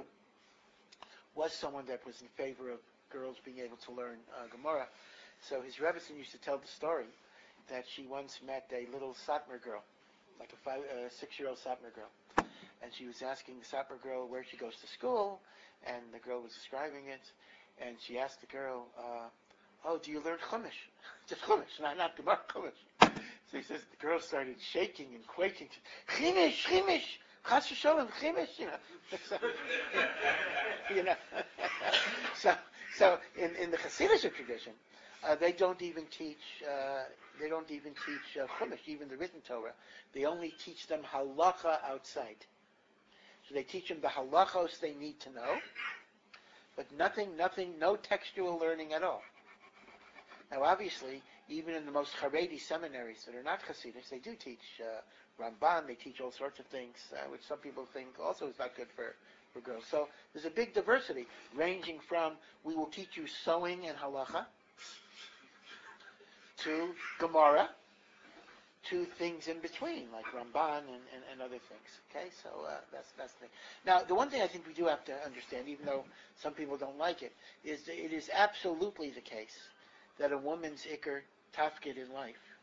was someone that was in favor of girls being able to learn Gemara. So his Rebbetzin used to tell the story that she once met a little Satmar girl, like a 6-year-old Satmar girl. And she was asking the Satmar girl where she goes to school, and the girl was describing it, and she asked the girl, do you learn Chumash? Just Chumash, not Gemara, Chumash. So he says the girl started shaking and quaking. Chumash, Chas v'sholem, Chumash, So in the Hasidic tradition, they don't even teach Chumash, even the written Torah. They only teach them halacha outside. So they teach them the halachos they need to know, but no textual learning at all. Now, obviously, even in the most Haredi seminaries that are not Hasidics, they do teach Ramban, they teach all sorts of things, which some people think also is not good for girls. So there's a big diversity, ranging from, we will teach you sewing and halacha, to Gemara, to things in between, like Ramban and other things. Okay, so that's the thing. Now, the one thing I think we do have to understand, even though some people don't like it, is that it is absolutely the case that a woman's ikar tafkid in life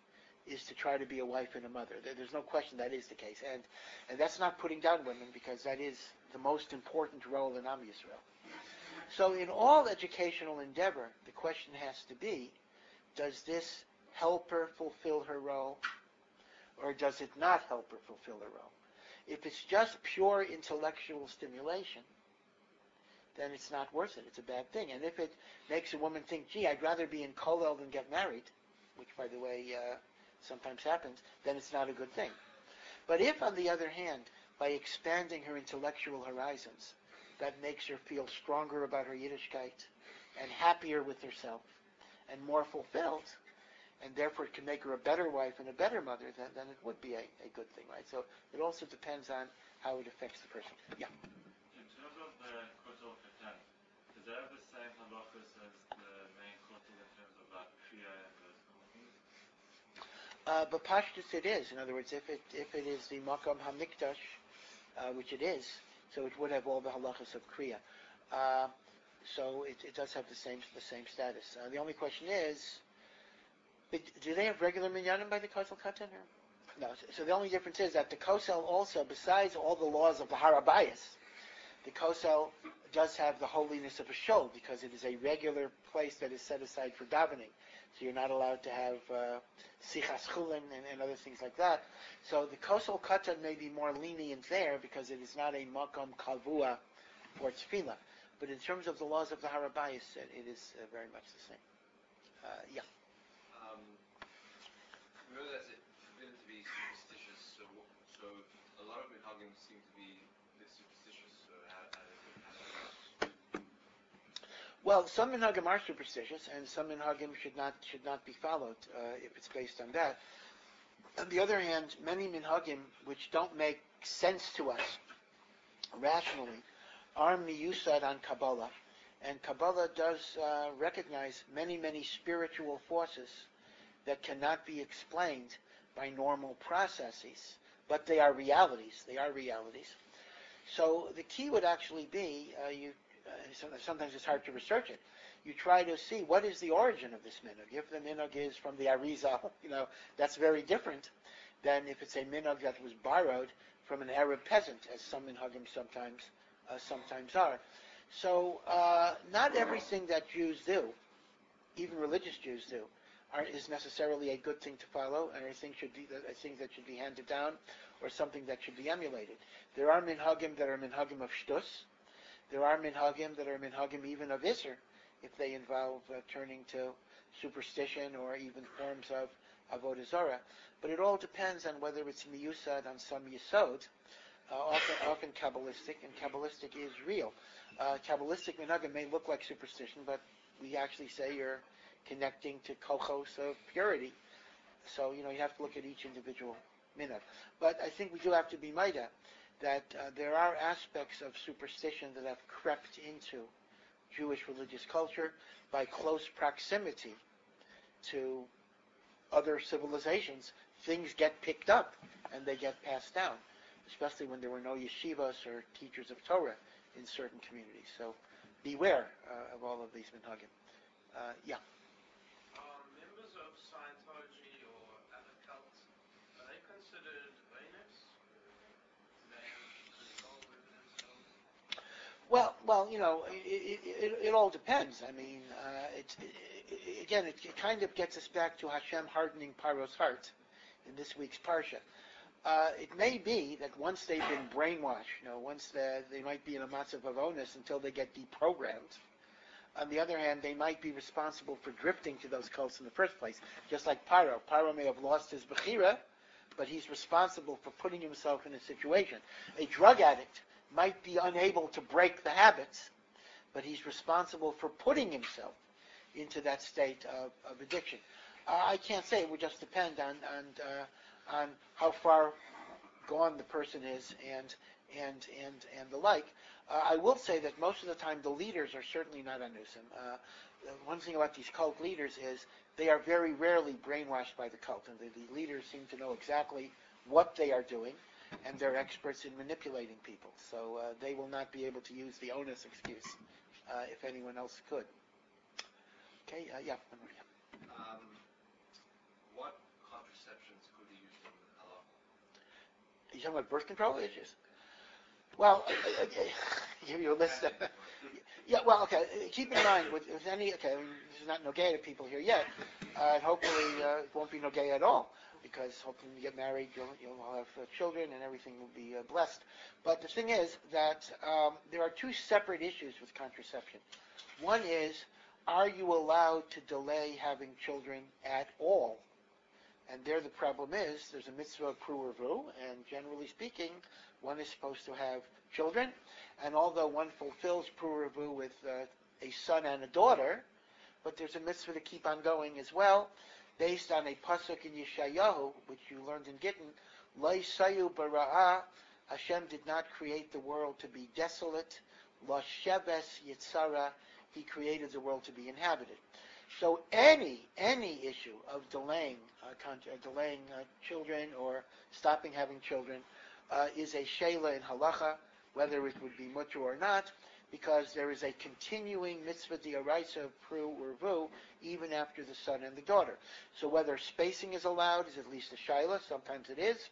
is to try to be a wife and a mother. There's no question that is the case. And that's not putting down women, because that is the most important role in Am Yisrael. So in all educational endeavor, the question has to be, does this help her fulfill her role, or does it not help her fulfill her role? If it's just pure intellectual stimulation, then it's not worth it. It's a bad thing. And if it makes a woman think, gee, I'd rather be in kollel than get married, which, by the way, sometimes happens, then it's not a good thing. But if, on the other hand, by expanding her intellectual horizons, that makes her feel stronger about her Yiddishkeit and happier with herself and more fulfilled, and therefore it can make her a better wife and a better mother, then it would be a good thing, right? So it also depends on how it affects the person. Yeah. In terms of the Kotel Katan, does that have the same halachas as the main Kotel in terms of like Kriya and those kind of things? But Pashtus it is. In other words, if it is the Makom HaMikdash, which it is, so it would have all the halachas of Kriya. So it does have the same status. The only question is, do they have regular minyanim by the Kosel Katan? No. So the only difference is that the Kosel also, besides all the laws of the Harabayas, the Kosel does have the holiness of a shul, because it is a regular place that is set aside for davening. So you're not allowed to have sichas chulin and other things like that. So the Kosel Katan may be more lenient there, because it is not a makom kavua for tefillah. But in terms of the laws of the Harabayas, it is very much the same. Yeah. We know that it's forbidden to be superstitious, so a lot of minhagim seem to be a bit superstitious. So how Well, some minhagim are superstitious, and some minhagim should not be followed if it's based on that. On the other hand, many minhagim which don't make sense to us rationally are miyusad on Kabbalah, and Kabbalah does recognize many spiritual forces that cannot be explained by normal processes, but they are realities. So the key would actually be, sometimes it's hard to research it, you try to see what is the origin of this minhag. If the minhag is from the Arizal, that's very different than if it's a minhag that was borrowed from an Arab peasant, as some minhagim sometimes are. So not everything that Jews do, even religious Jews do, is necessarily a good thing to follow, and a thing that should be handed down, or something that should be emulated. There are minhagim that are minhagim of shtus. There are minhagim that are minhagim even of Isser, if they involve turning to superstition or even forms of avodah zarah. But it all depends on whether it's miyusad on some yisod, often Kabbalistic, and Kabbalistic is real. Kabbalistic minhagim may look like superstition, but we actually say you're connecting to kochos of purity. So, you have to look at each individual minhag. But I think we do have to be maida that there are aspects of superstition that have crept into Jewish religious culture by close proximity to other civilizations. Things get picked up and they get passed down, especially when there were no yeshivas or teachers of Torah in certain communities. So beware of all of these minhagim. Yeah. Members of Scientology or other cults, are they considered Vainics? Do they have control over themselves? Well, it all depends. I mean, again, it kind of gets us back to Hashem hardening Paro's heart in this week's parsha. It may be that once they've been brainwashed, once they might be in a matzah of avonus until they get deprogrammed. On the other hand, they might be responsible for drifting to those cults in the first place, just like Paro. Paro may have lost his bechira, but he's responsible for putting himself in a situation. A drug addict might be unable to break the habits, but he's responsible for putting himself into that state of addiction. I can't say. It would just depend on how far gone the person is and the like. I will say that most of the time the leaders are certainly not anusim. One thing about these cult leaders is they are very rarely brainwashed by the cult, and the leaders seem to know exactly what they are doing, and they're experts in manipulating people. So they will not be able to use the onus excuse if anyone else could. Okay, yeah. What contraception talking about birth control issues? Well, give you a list. Yeah, well, okay. Keep in mind, with any, okay, there's not no gay people here yet, and hopefully it won't be no gay at all, because hopefully when you get married, you'll all have children, and everything will be blessed. But the thing is that there are two separate issues with contraception. One is, are you allowed to delay having children at all? And there the problem is, there's a mitzvah of pru urvu, and generally speaking, one is supposed to have children, and although one fulfills pru urvu with a son and a daughter, but there's a mitzvah to keep on going as well, based on a pasuk in Yeshayahu, which you learned in Gittin, Lo sayu bara'ah, Hashem did not create the world to be desolate, Lo sheves yitzara, He created the world to be inhabited. So any issue of delaying children or stopping having children is a sheila in halacha, whether it would be mutter or not, because there is a continuing mitzvah d'oraisa of pru urvu even after the son and the daughter. So whether spacing is allowed is at least a sheila. Sometimes it is.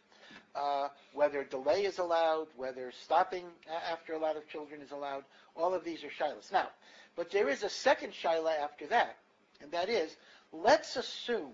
Whether delay is allowed, whether stopping after a lot of children is allowed, all of these are shilas. Now, but there is a second shaila after that, and that is, let's assume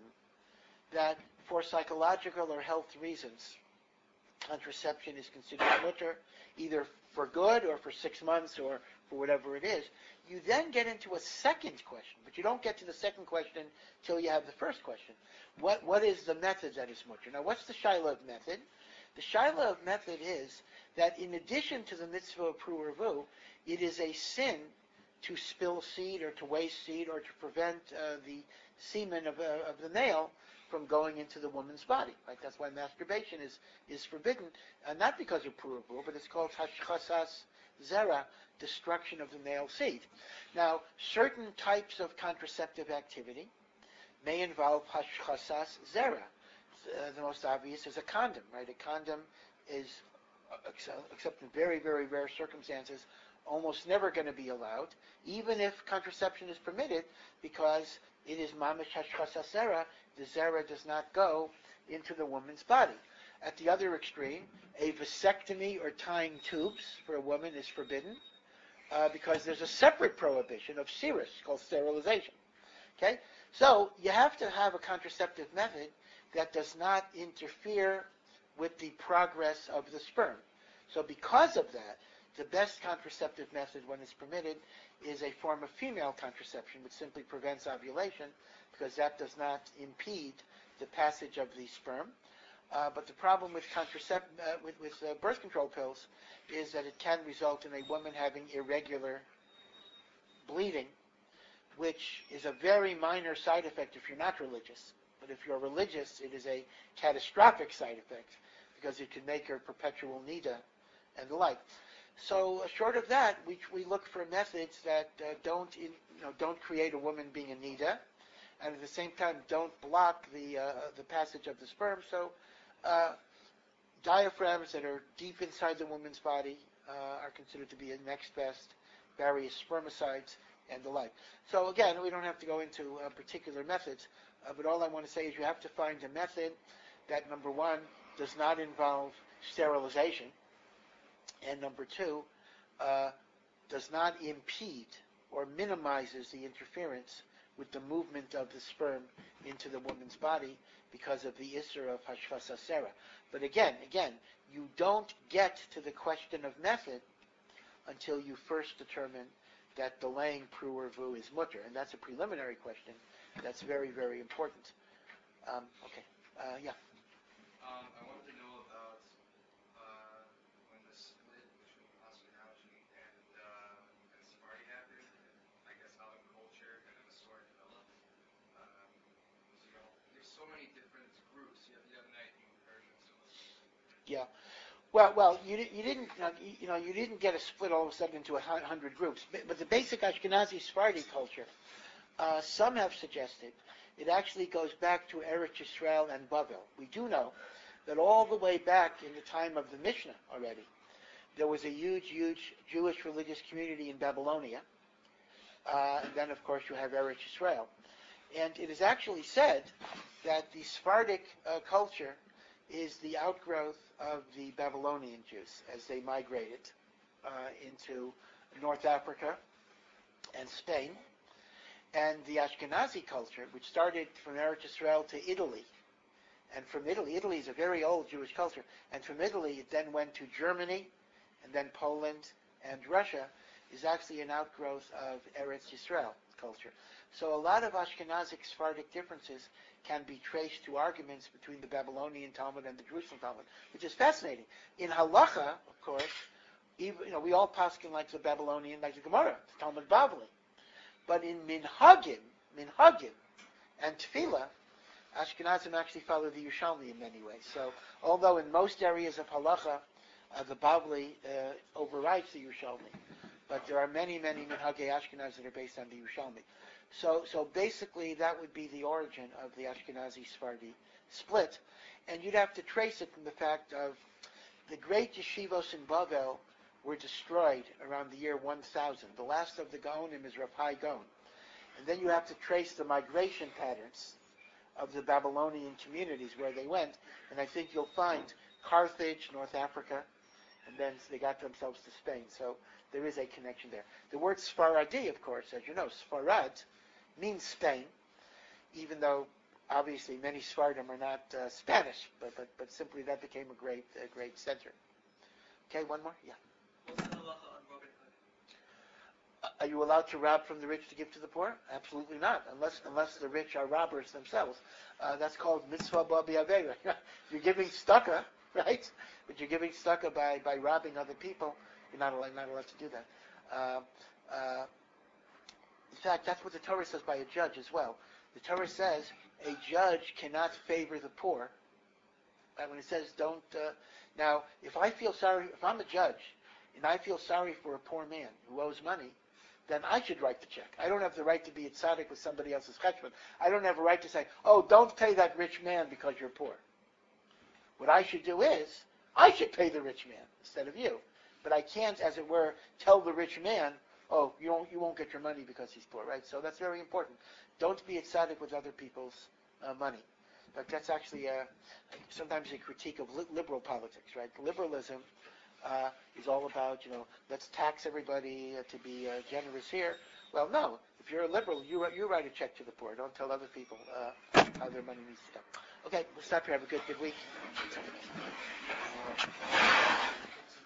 that for psychological or health reasons, contraception is considered mutter, either for good or for 6 months or for whatever it is. You then get into a second question, but you don't get to the second question till you have the first question. What is the method that is mutter? Now, what's the shaila of method? The shaila of method is that in addition to the mitzvah of pru urvu, it is a sin to spill seed or to waste seed or to prevent the semen of the male from going into the woman's body. Right? That's why masturbation is forbidden, not because of pru urvu, but it's called hashchasas zera, destruction of the male seed. Now, certain types of contraceptive activity may involve hashchasas zera. The most obvious is a condom. Right? A condom is, except in very, very rare circumstances, almost never going to be allowed, even if contraception is permitted, because it is mamish hashchasas zera. The zera does not go into the woman's body. At the other extreme, a vasectomy or tying tubes for a woman is forbidden because there's a separate prohibition of serous called sterilization. Okay, so you have to have a contraceptive method that does not interfere with the progress of the sperm. So because of that, the best contraceptive method when it's permitted is a form of female contraception, which simply prevents ovulation, because that does not impede the passage of the sperm. But the problem with birth control pills is that it can result in a woman having irregular bleeding, which is a very minor side effect if you're not religious. But if you're religious, it is a catastrophic side effect, because it can make her perpetual nida and the like. So short of that, we look for methods that don't create a woman being a nida, and at the same time don't block the passage of the sperm. So diaphragms that are deep inside the woman's body are considered to be a next best, various spermicides and the like. So again, we don't have to go into particular methods, but all I want to say is you have to find a method that, number one, does not involve sterilization, and number two, does not impede or minimizes the interference with the movement of the sperm into the woman's body because of the issur of hashchasas zera. But again, you don't get to the question of method until you first determine that delaying pru urvu is mutter, and that's a preliminary question. That's very, very important. Yeah. I wanted to know about when the split between Ashkenazi and Sephardi happened, and I guess how the culture and then the story developed. There's so many different groups. You have Yemenite, Persians. Yeah. Well, you didn't get a split all of a sudden into 100 groups. But the basic Ashkenazi Sephardi culture, some have suggested, it actually goes back to Eretz Yisrael and Bavel. We do know that all the way back in the time of the Mishnah already, there was a huge Jewish religious community in Babylonia. And then, of course, you have Eretz Yisrael. And it is actually said that the Sephardic culture is the outgrowth of the Babylonian Jews as they migrated into North Africa and Spain. And the Ashkenazi culture, which started from Eretz Israel to Italy, and from Italy is a very old Jewish culture, and from Italy it then went to Germany, and then Poland and Russia, is actually an outgrowth of Eretz Israel culture. So a lot of Ashkenazic Sephardic differences can be traced to arguments between the Babylonian Talmud and the Jerusalem Talmud, which is fascinating. In Halacha, of course, we all paskin like the Babylonian, like the Gemara, the Talmud Bavli. But in Minhagim, and Tefillah, Ashkenazim actually follow the Yerushalmi in many ways. So, although in most areas of Halacha, the Bavli overrides the Yerushalmi, but there are many Minhagei Ashkenaz that are based on the Yerushalmi. So basically, that would be the origin of the Ashkenazi-Sephardi split, and you'd have to trace it from the fact of the great yeshivos in Bavel were destroyed around the year 1000. The last of the Gaonim is Rav Hai Gaon. And then you have to trace the migration patterns of the Babylonian communities where they went, and I think you'll find Carthage, North Africa, and then they got themselves to Spain. So there is a connection there. The word Sfaradi, of course, as you know, Sfarad means Spain, even though obviously many Sfardim are not Spanish, but simply that became a great center. Okay, one more? Yeah. What's the halacha on Robin Hood? Are you allowed to rob from the rich to give to the poor? Absolutely not, unless the rich are robbers themselves. That's called mitzvah b'avera. You're giving tzedakah, right? But you're giving tzedakah by robbing other people. You're not allowed to do that. In fact, that's what the Torah says by a judge as well. The Torah says a judge cannot favor the poor. Right? When it says don't. Now, if I'm a judge, and I feel sorry for a poor man who owes money, then I should write the check. I don't have the right to be a tzaddik with somebody else's cheshbon. I don't have a right to say, oh, don't pay that rich man because you're poor. What I should do is, I should pay the rich man instead of you. But I can't, as it were, tell the rich man, oh, you won't get your money because he's poor, right? So that's very important. Don't be a tzaddik with other people's money. But that's actually sometimes a critique of liberal politics, right? Liberalism is all about, let's tax everybody to be generous here. Well, no. If you're a liberal, you write a check to the poor. Don't tell other people how their money needs to go. Okay, we'll stop here. Have a good week.